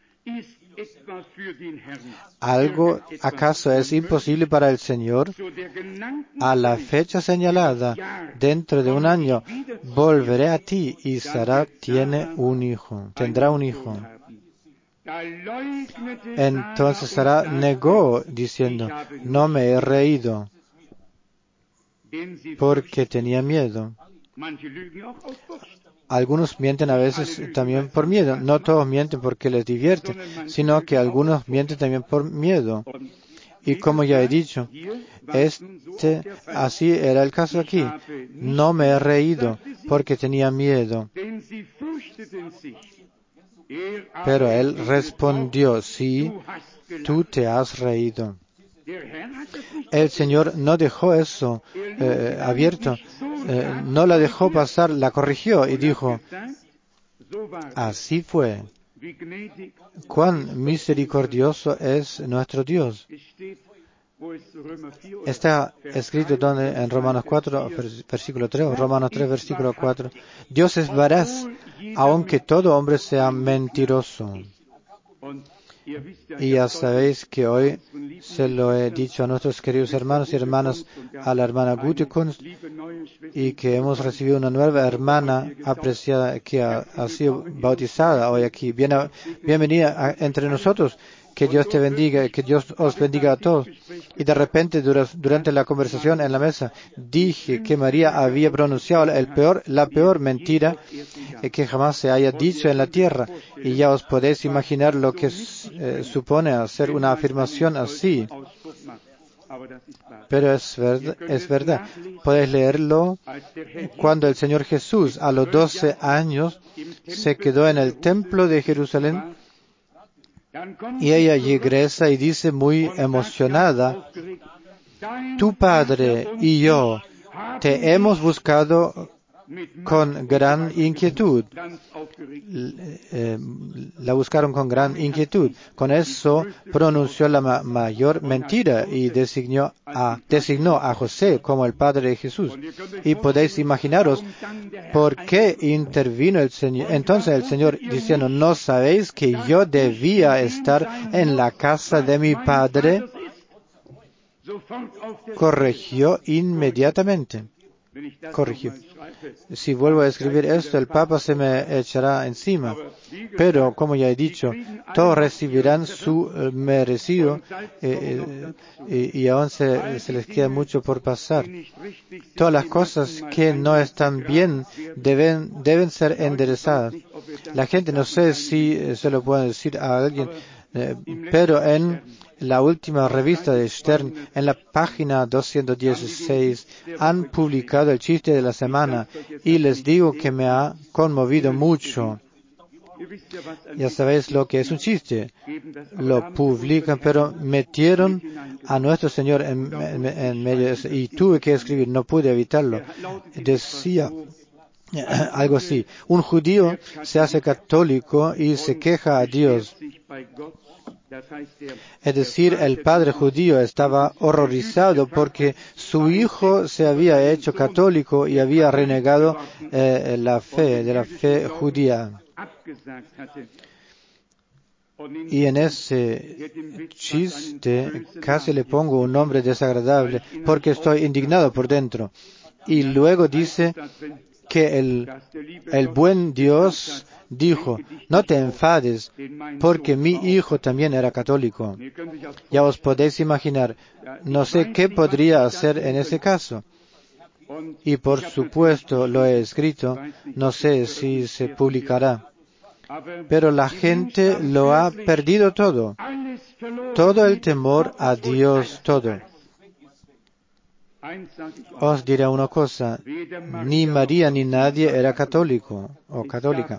¿Algo acaso es imposible para el Señor? A la fecha señalada, dentro de un año, volveré a ti y Sara tendrá un hijo. Entonces Sara negó, diciendo, no me he reído, porque tenía miedo. Algunos mienten a veces también por miedo. No todos mienten porque les divierte, sino que algunos mienten también por miedo. Y como ya he dicho, así era el caso aquí. No me he reído porque tenía miedo. Pero él respondió, sí, tú te has reído. El Señor no dejó eso abierto, no la dejó pasar, la corrigió y dijo, así fue. Cuán misericordioso es nuestro Dios. Está escrito en Romanos 4, versículo 3, o Romanos 3, versículo 4. Dios es veraz, aunque todo hombre sea mentiroso. Y ya sabéis que hoy se lo he dicho a nuestros queridos hermanos y hermanas, a la hermana Gutekunst, y que hemos recibido una nueva hermana apreciada que ha sido bautizada hoy aquí. Bienvenida entre nosotros. Que Dios te bendiga, que Dios os bendiga a todos. Y de repente, durante la conversación en la mesa, dije que María había pronunciado la peor mentira que jamás se haya dicho en la tierra. Y ya os podéis imaginar lo que supone hacer una afirmación así. Pero es verdad. Podéis leerlo cuando el Señor Jesús, a los 12 años, se quedó en el templo de Jerusalén. Y ella regresa y dice muy emocionada, tu padre y yo te hemos buscado con gran inquietud. La buscaron con gran inquietud. Con eso pronunció la mayor mentira y designó a José como el padre de Jesús. Y podéis imaginaros por qué intervino el Señor. Entonces el Señor diciendo, ¿no sabéis que yo debía estar en la casa de mi padre? Corrigió inmediatamente. Corrigió. Si vuelvo a escribir esto, el Papa se me echará encima. Pero, como ya he dicho, todos recibirán su merecido y aún se les queda mucho por pasar. Todas las cosas que no están bien deben ser enderezadas. La gente no sé si se lo puede decir a alguien, pero en la última revista de Stern, en la página 216, han publicado el chiste de la semana y les digo que me ha conmovido mucho. Ya sabéis lo que es un chiste. Lo publican, pero metieron a nuestro Señor en medio de eso. Y tuve que escribir, no pude evitarlo. Decía algo así. Un judío se hace católico y se queja a Dios. Es decir, el padre judío estaba horrorizado porque su hijo se había hecho católico y había renegado de la fe judía. Y en ese chiste casi le pongo un nombre desagradable porque estoy indignado por dentro. Y luego dice que el buen Dios dijo, no te enfades, porque mi hijo también era católico. Ya os podéis imaginar, no sé qué podría hacer en ese caso. Y por supuesto lo he escrito, no sé si se publicará. Pero la gente lo ha perdido todo. Todo el temor a Dios, todo. Os diré una cosa, ni María ni nadie era católico o católica.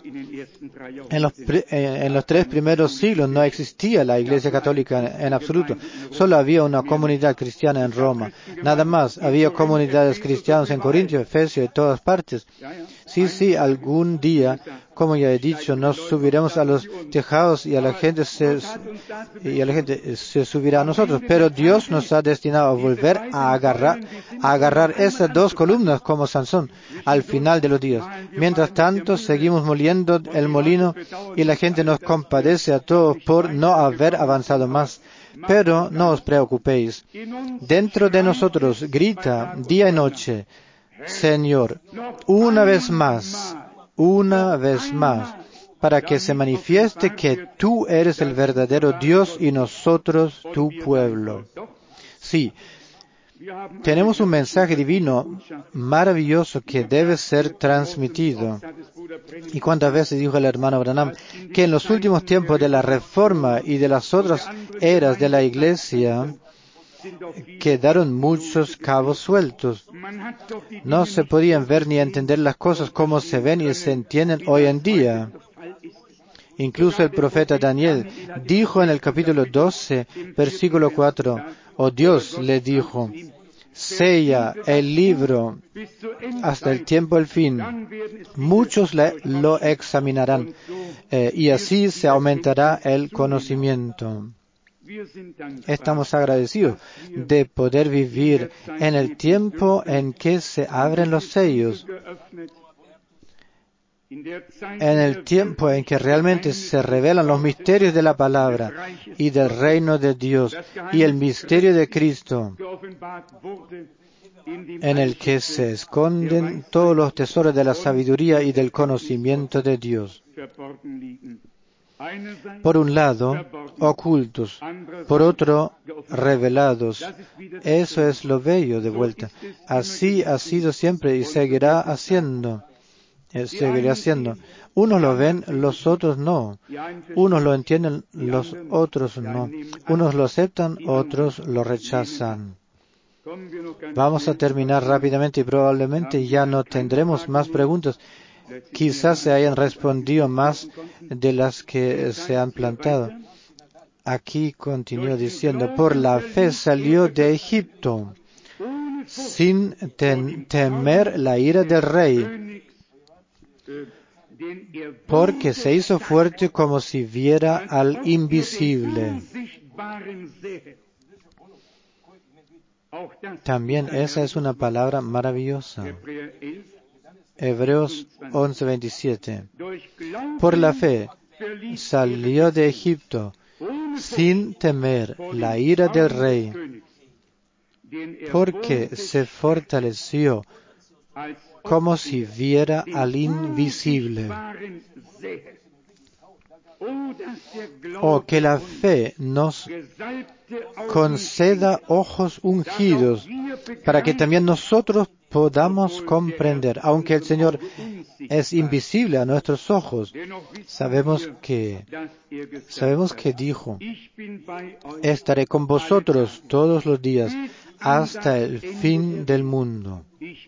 En los 3 primeros siglos no existía la Iglesia católica en absoluto. Solo había una comunidad cristiana en Roma. Nada más. Había comunidades cristianas en Corintio, Efesio, en todas partes. Sí, algún día, como ya he dicho, nos subiremos a los tejados y la gente se subirá a nosotros. Pero Dios nos ha destinado a volver a agarrar esas 2 columnas como Sansón al final de los días. Mientras tanto, seguimos moliendo el molino y la gente nos compadece a todos por no haber avanzado más. Pero no os preocupéis. Dentro de nosotros grita día y noche, Señor, una vez más, para que se manifieste que tú eres el verdadero Dios y nosotros tu pueblo. Sí, tenemos un mensaje divino maravilloso que debe ser transmitido. ¿Y cuántas veces dijo el hermano Branham que en los últimos tiempos de la Reforma y de las otras eras de la Iglesia quedaron muchos cabos sueltos? No se podían ver ni entender las cosas como se ven y se entienden hoy en día. Incluso el profeta Daniel dijo en el capítulo 12, versículo 4, Dios le dijo, sella el libro hasta el tiempo del fin. Muchos lo examinarán y así se aumentará el conocimiento. Estamos agradecidos de poder vivir en el tiempo en que se abren los sellos, en el tiempo en que realmente se revelan los misterios de la palabra y del reino de Dios y el misterio de Cristo, en el que se esconden todos los tesoros de la sabiduría y del conocimiento de Dios. Por un lado, ocultos, por otro, revelados. Eso es lo bello de vuelta. Así ha sido siempre y seguirá haciendo. Unos lo ven, los otros no. Unos lo entienden, los otros no. Unos lo aceptan, otros lo rechazan. Vamos a terminar rápidamente y probablemente ya no tendremos más preguntas. Quizás se hayan respondido más de las que se han plantado. Aquí continúa diciendo, por la fe salió de Egipto, sin temer la ira del rey, porque se hizo fuerte como si viera al invisible. También esa es una palabra maravillosa. Hebreos 11:27. Por la fe salió de Egipto sin temer la ira del rey, porque se fortaleció como si viera al invisible. Que la fe nos conceda ojos ungidos para que también nosotros podamos comprender. Aunque el Señor es invisible a nuestros ojos, sabemos que dijo, estaré con vosotros todos los días hasta el fin del mundo.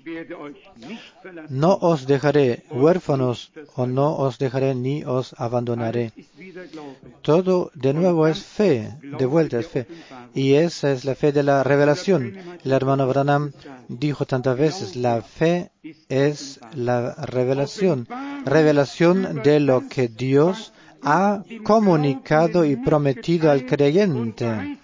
No os dejaré huérfanos, o no os dejaré ni os abandonaré. Todo de nuevo es fe, de vuelta es fe. Y esa es la fe de la revelación. El hermano Branham dijo tantas veces, la fe es la revelación. Revelación de lo que Dios ha comunicado y prometido al creyente.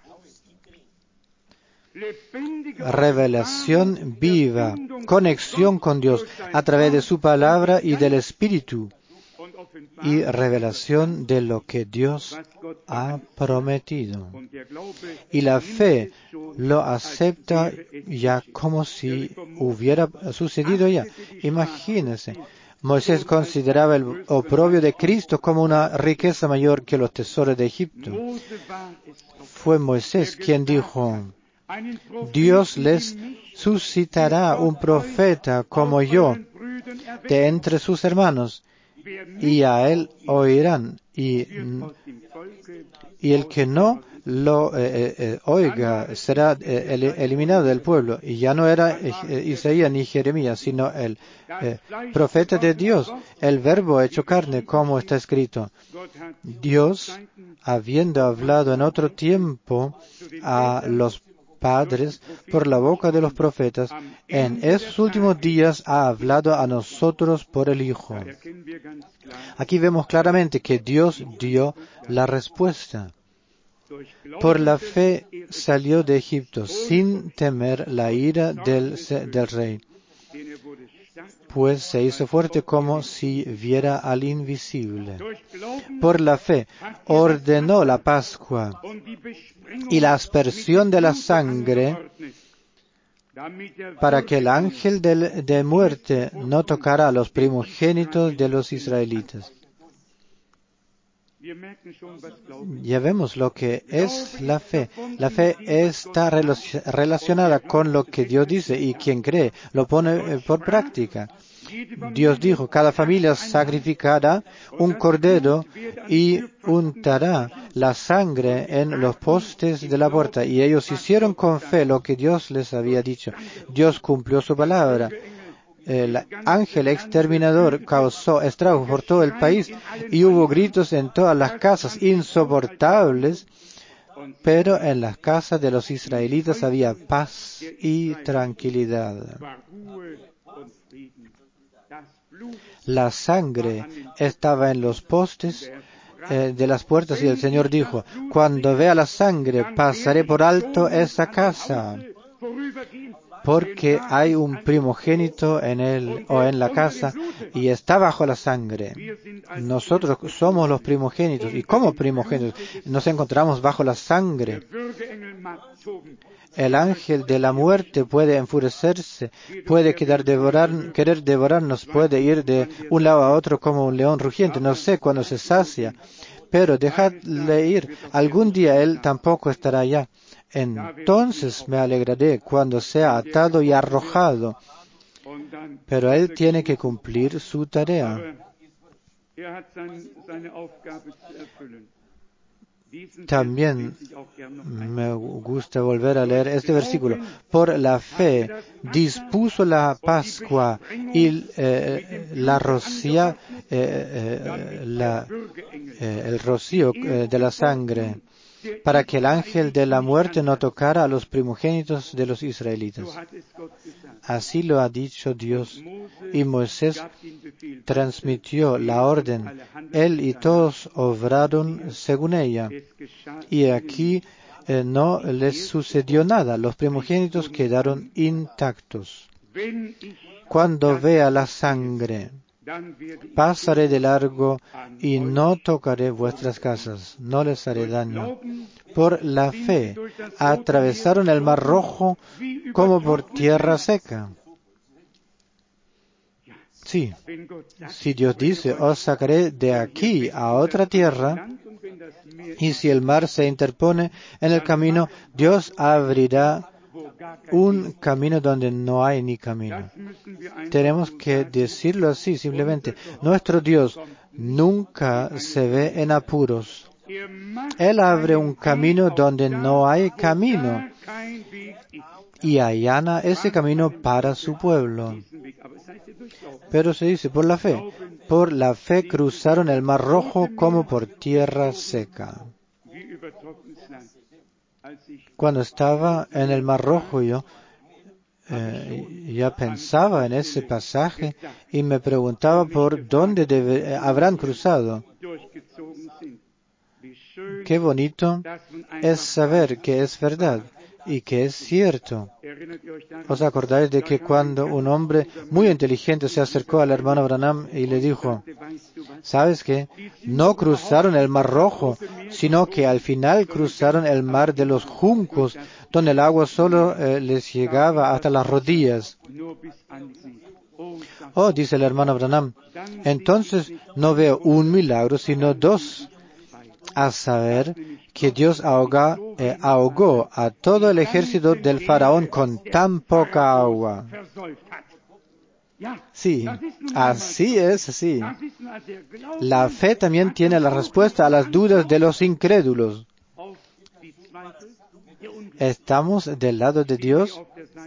Revelación viva, conexión con Dios a través de su palabra y del Espíritu. Y revelación de lo que Dios ha prometido. Y la fe lo acepta ya como si hubiera sucedido ya. Imagínense. Moisés consideraba el oprobio de Cristo como una riqueza mayor que los tesoros de Egipto. Fue Moisés quien dijo, Dios les suscitará un profeta como yo de entre sus hermanos, y a él oirán, y el que no lo oiga será eliminado del pueblo. Y ya no era Isaías ni Jeremías, sino el profeta de Dios, el verbo hecho carne, como está escrito. Dios, habiendo hablado en otro tiempo a los padres por la boca de los profetas, en esos últimos días ha hablado a nosotros por el Hijo. Aquí vemos claramente que Dios dio la respuesta. Por la fe salió de Egipto sin temer la ira del rey, pues se hizo fuerte como si viera al invisible. Por la fe ordenó la Pascua y la aspersión de la sangre para que el ángel de muerte no tocara a los primogénitos de los israelitas. Ya vemos lo que es la fe. La fe está relacionada con lo que Dios dice, y quien cree lo pone por práctica. Dios dijo, cada familia sacrificará un cordero y untará la sangre en los postes de la puerta. Y ellos hicieron con fe lo que Dios les había dicho. Dios cumplió su palabra. El ángel exterminador causó estragos por todo el país y hubo gritos en todas las casas insoportables, pero en las casas de los israelitas había paz y tranquilidad. La sangre estaba en los postes de las puertas y el Señor dijo, cuando vea la sangre pasaré por alto esa casa, porque hay un primogénito en él o en la casa y está bajo la sangre. Nosotros somos los primogénitos y como primogénitos nos encontramos bajo la sangre. El ángel de la muerte puede enfurecerse, puede querer devorarnos, puede ir de un lado a otro como un león rugiente, no sé cuándo se sacia, pero dejadle ir, algún día él tampoco estará allá. Entonces me alegraré cuando sea atado y arrojado, pero él tiene que cumplir su tarea. También me gusta volver a leer este versículo. Por la fe dispuso la Pascua y el rocío de la sangre, para que el ángel de la muerte no tocara a los primogénitos de los israelitas. Así lo ha dicho Dios. Y Moisés transmitió la orden. Él y todos obraron según ella. Y aquí no les sucedió nada. Los primogénitos quedaron intactos. Cuando vea la sangre, pasaré de largo y no tocaré vuestras casas, no les haré daño. Por la fe atravesaron el mar Rojo como por tierra seca. Sí, si Dios dice, os sacaré de aquí a otra tierra, y si el mar se interpone en el camino, Dios abrirá un camino donde no hay ni camino. Tenemos que decirlo así, simplemente. Nuestro Dios nunca se ve en apuros. Él abre un camino donde no hay camino. y allana ese camino para su pueblo. Pero se dice, por la fe cruzaron el Mar Rojo como por tierra seca. Cuando estaba en el Mar Rojo yo ya pensaba en ese pasaje y me preguntaba por dónde habrán cruzado. Qué bonito es saber que es verdad y que es cierto. ¿Os acordáis de que cuando un hombre muy inteligente se acercó al hermano Branham y le dijo, ¿sabes qué? No cruzaron el Mar Rojo, sino que al final cruzaron el Mar de los Juncos, donde el agua solo les llegaba hasta las rodillas. Oh, dice el hermano Branham, entonces no veo un milagro, sino dos. A saber, que Dios ahogó a todo el ejército del faraón con tan poca agua. Sí, así es, sí. La fe también tiene la respuesta a las dudas de los incrédulos. ¿Estamos del lado de Dios?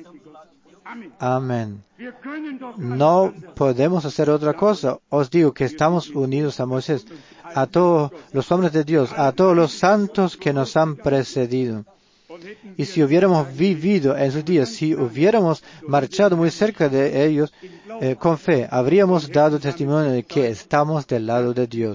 Amén. No podemos hacer otra cosa. Os digo que estamos unidos a Moisés, a todos los hombres de Dios, a todos los santos que nos han precedido. Y si hubiéramos vivido en sus días, si hubiéramos marchado muy cerca de ellos, con fe, habríamos dado testimonio de que estamos del lado de Dios.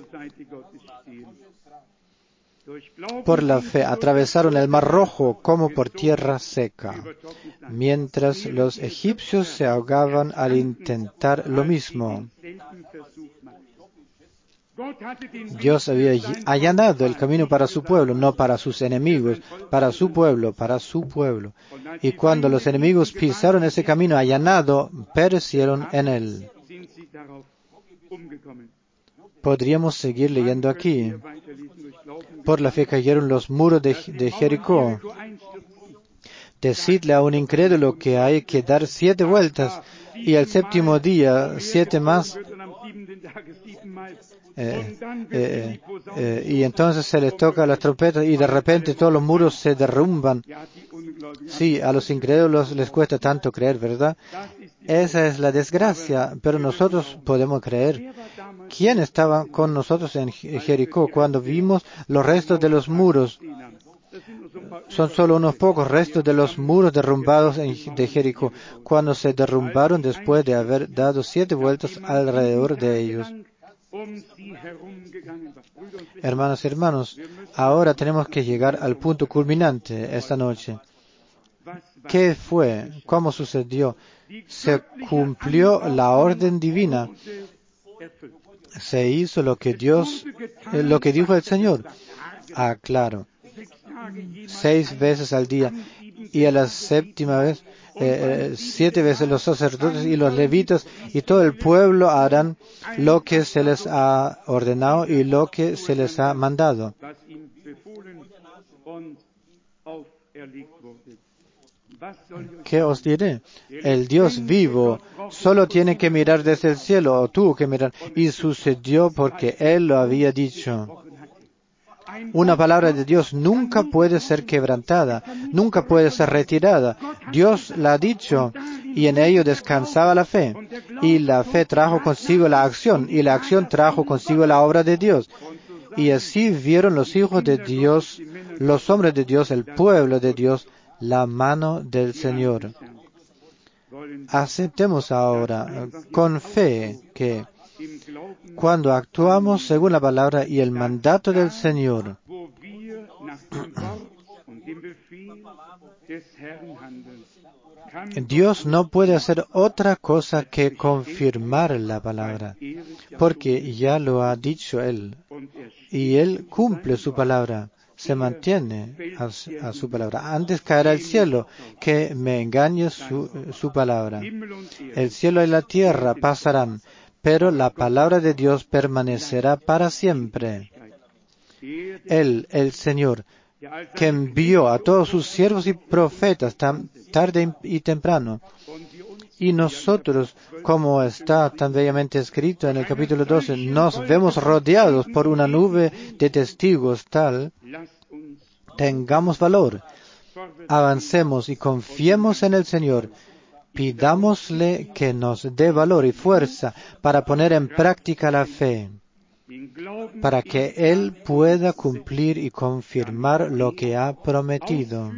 Por la fe atravesaron el Mar Rojo como por tierra seca, mientras los egipcios se ahogaban al intentar lo mismo. Dios había allanado el camino para su pueblo, no para sus enemigos, para su pueblo, para su pueblo. Y cuando los enemigos pisaron ese camino allanado, perecieron en él. Podríamos seguir leyendo aquí. Por la fe cayeron los muros de Jericó. Decidle a un incrédulo que hay que dar 7 vueltas y al séptimo día 7 más. Y entonces se les toca las trompetas y de repente todos los muros se derrumban. Sí, a los incrédulos les cuesta tanto creer, ¿verdad? Esa es la desgracia, pero nosotros podemos creer. ¿Quién estaba con nosotros en Jericó cuando vimos los restos de los muros? Son solo unos pocos restos de los muros derrumbados de Jericó, cuando se derrumbaron después de haber dado 7 vueltas alrededor de ellos. Hermanos y hermanos, ahora tenemos que llegar al punto culminante esta noche. ¿Qué fue? ¿Cómo sucedió? Se cumplió la orden divina. Se hizo lo que dijo el Señor. Ah, claro. 6 veces al día. Y a la séptima vez, 7 veces los sacerdotes y los levitas y todo el pueblo harán lo que se les ha ordenado y lo que se les ha mandado. ¿Qué os diré? El Dios vivo solo tiene que mirar desde el cielo, o tuvo que mirar, y sucedió porque Él lo había dicho. Una palabra de Dios nunca puede ser quebrantada, nunca puede ser retirada. Dios la ha dicho, y en ello descansaba la fe. Y la fe trajo consigo la acción, y la acción trajo consigo la obra de Dios. Y así vieron los hijos de Dios, los hombres de Dios, el pueblo de Dios, la mano del Señor. Aceptemos ahora con fe que cuando actuamos según la palabra y el mandato del Señor, Dios no puede hacer otra cosa que confirmar la palabra, porque ya lo ha dicho Él, y Él cumple su palabra, se mantiene a su palabra. Antes caerá el cielo que me engañe su palabra. El cielo y la tierra pasarán, pero la palabra de Dios permanecerá para siempre. Él, el Señor, que envió a todos sus siervos y profetas tarde y temprano. Y nosotros, como está tan bellamente escrito en el capítulo 12, nos vemos rodeados por una nube de testigos tal, tengamos valor avancemos y confiemos en el Señor. Pidámosle que nos dé valor y fuerza para poner en práctica la fe, para que Él pueda cumplir y confirmar lo que ha prometido.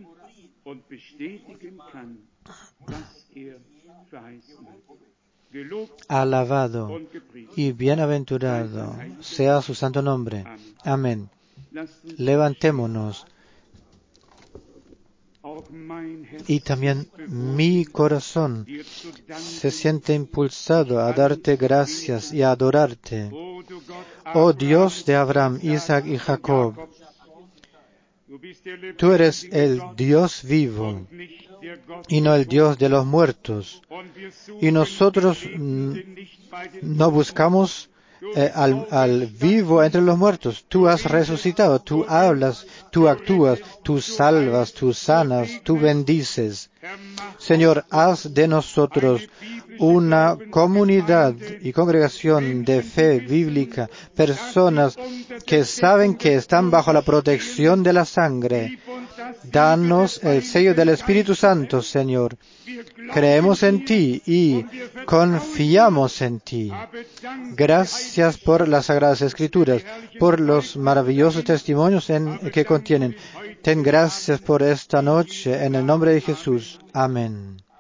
Alabado y bienaventurado sea su santo nombre. Amén. Levantémonos. Y también mi corazón se siente impulsado a darte gracias y a adorarte. Oh Dios de Abraham, Isaac y Jacob, tú eres el Dios vivo y no el Dios de los muertos. Y nosotros no buscamos al vivo entre los muertos. Tú has resucitado, tú hablas, tú actúas, tú salvas, tú sanas, tú bendices. Señor, haz de nosotros una comunidad y congregación de fe bíblica, personas que saben que están bajo la protección de la sangre. Danos el sello del Espíritu Santo, Señor. Creemos en ti y confiamos en ti. Gracias por las Sagradas Escrituras, por los maravillosos testimonios que contienen. Ten gracias por esta noche, en el nombre de Jesús. Amén.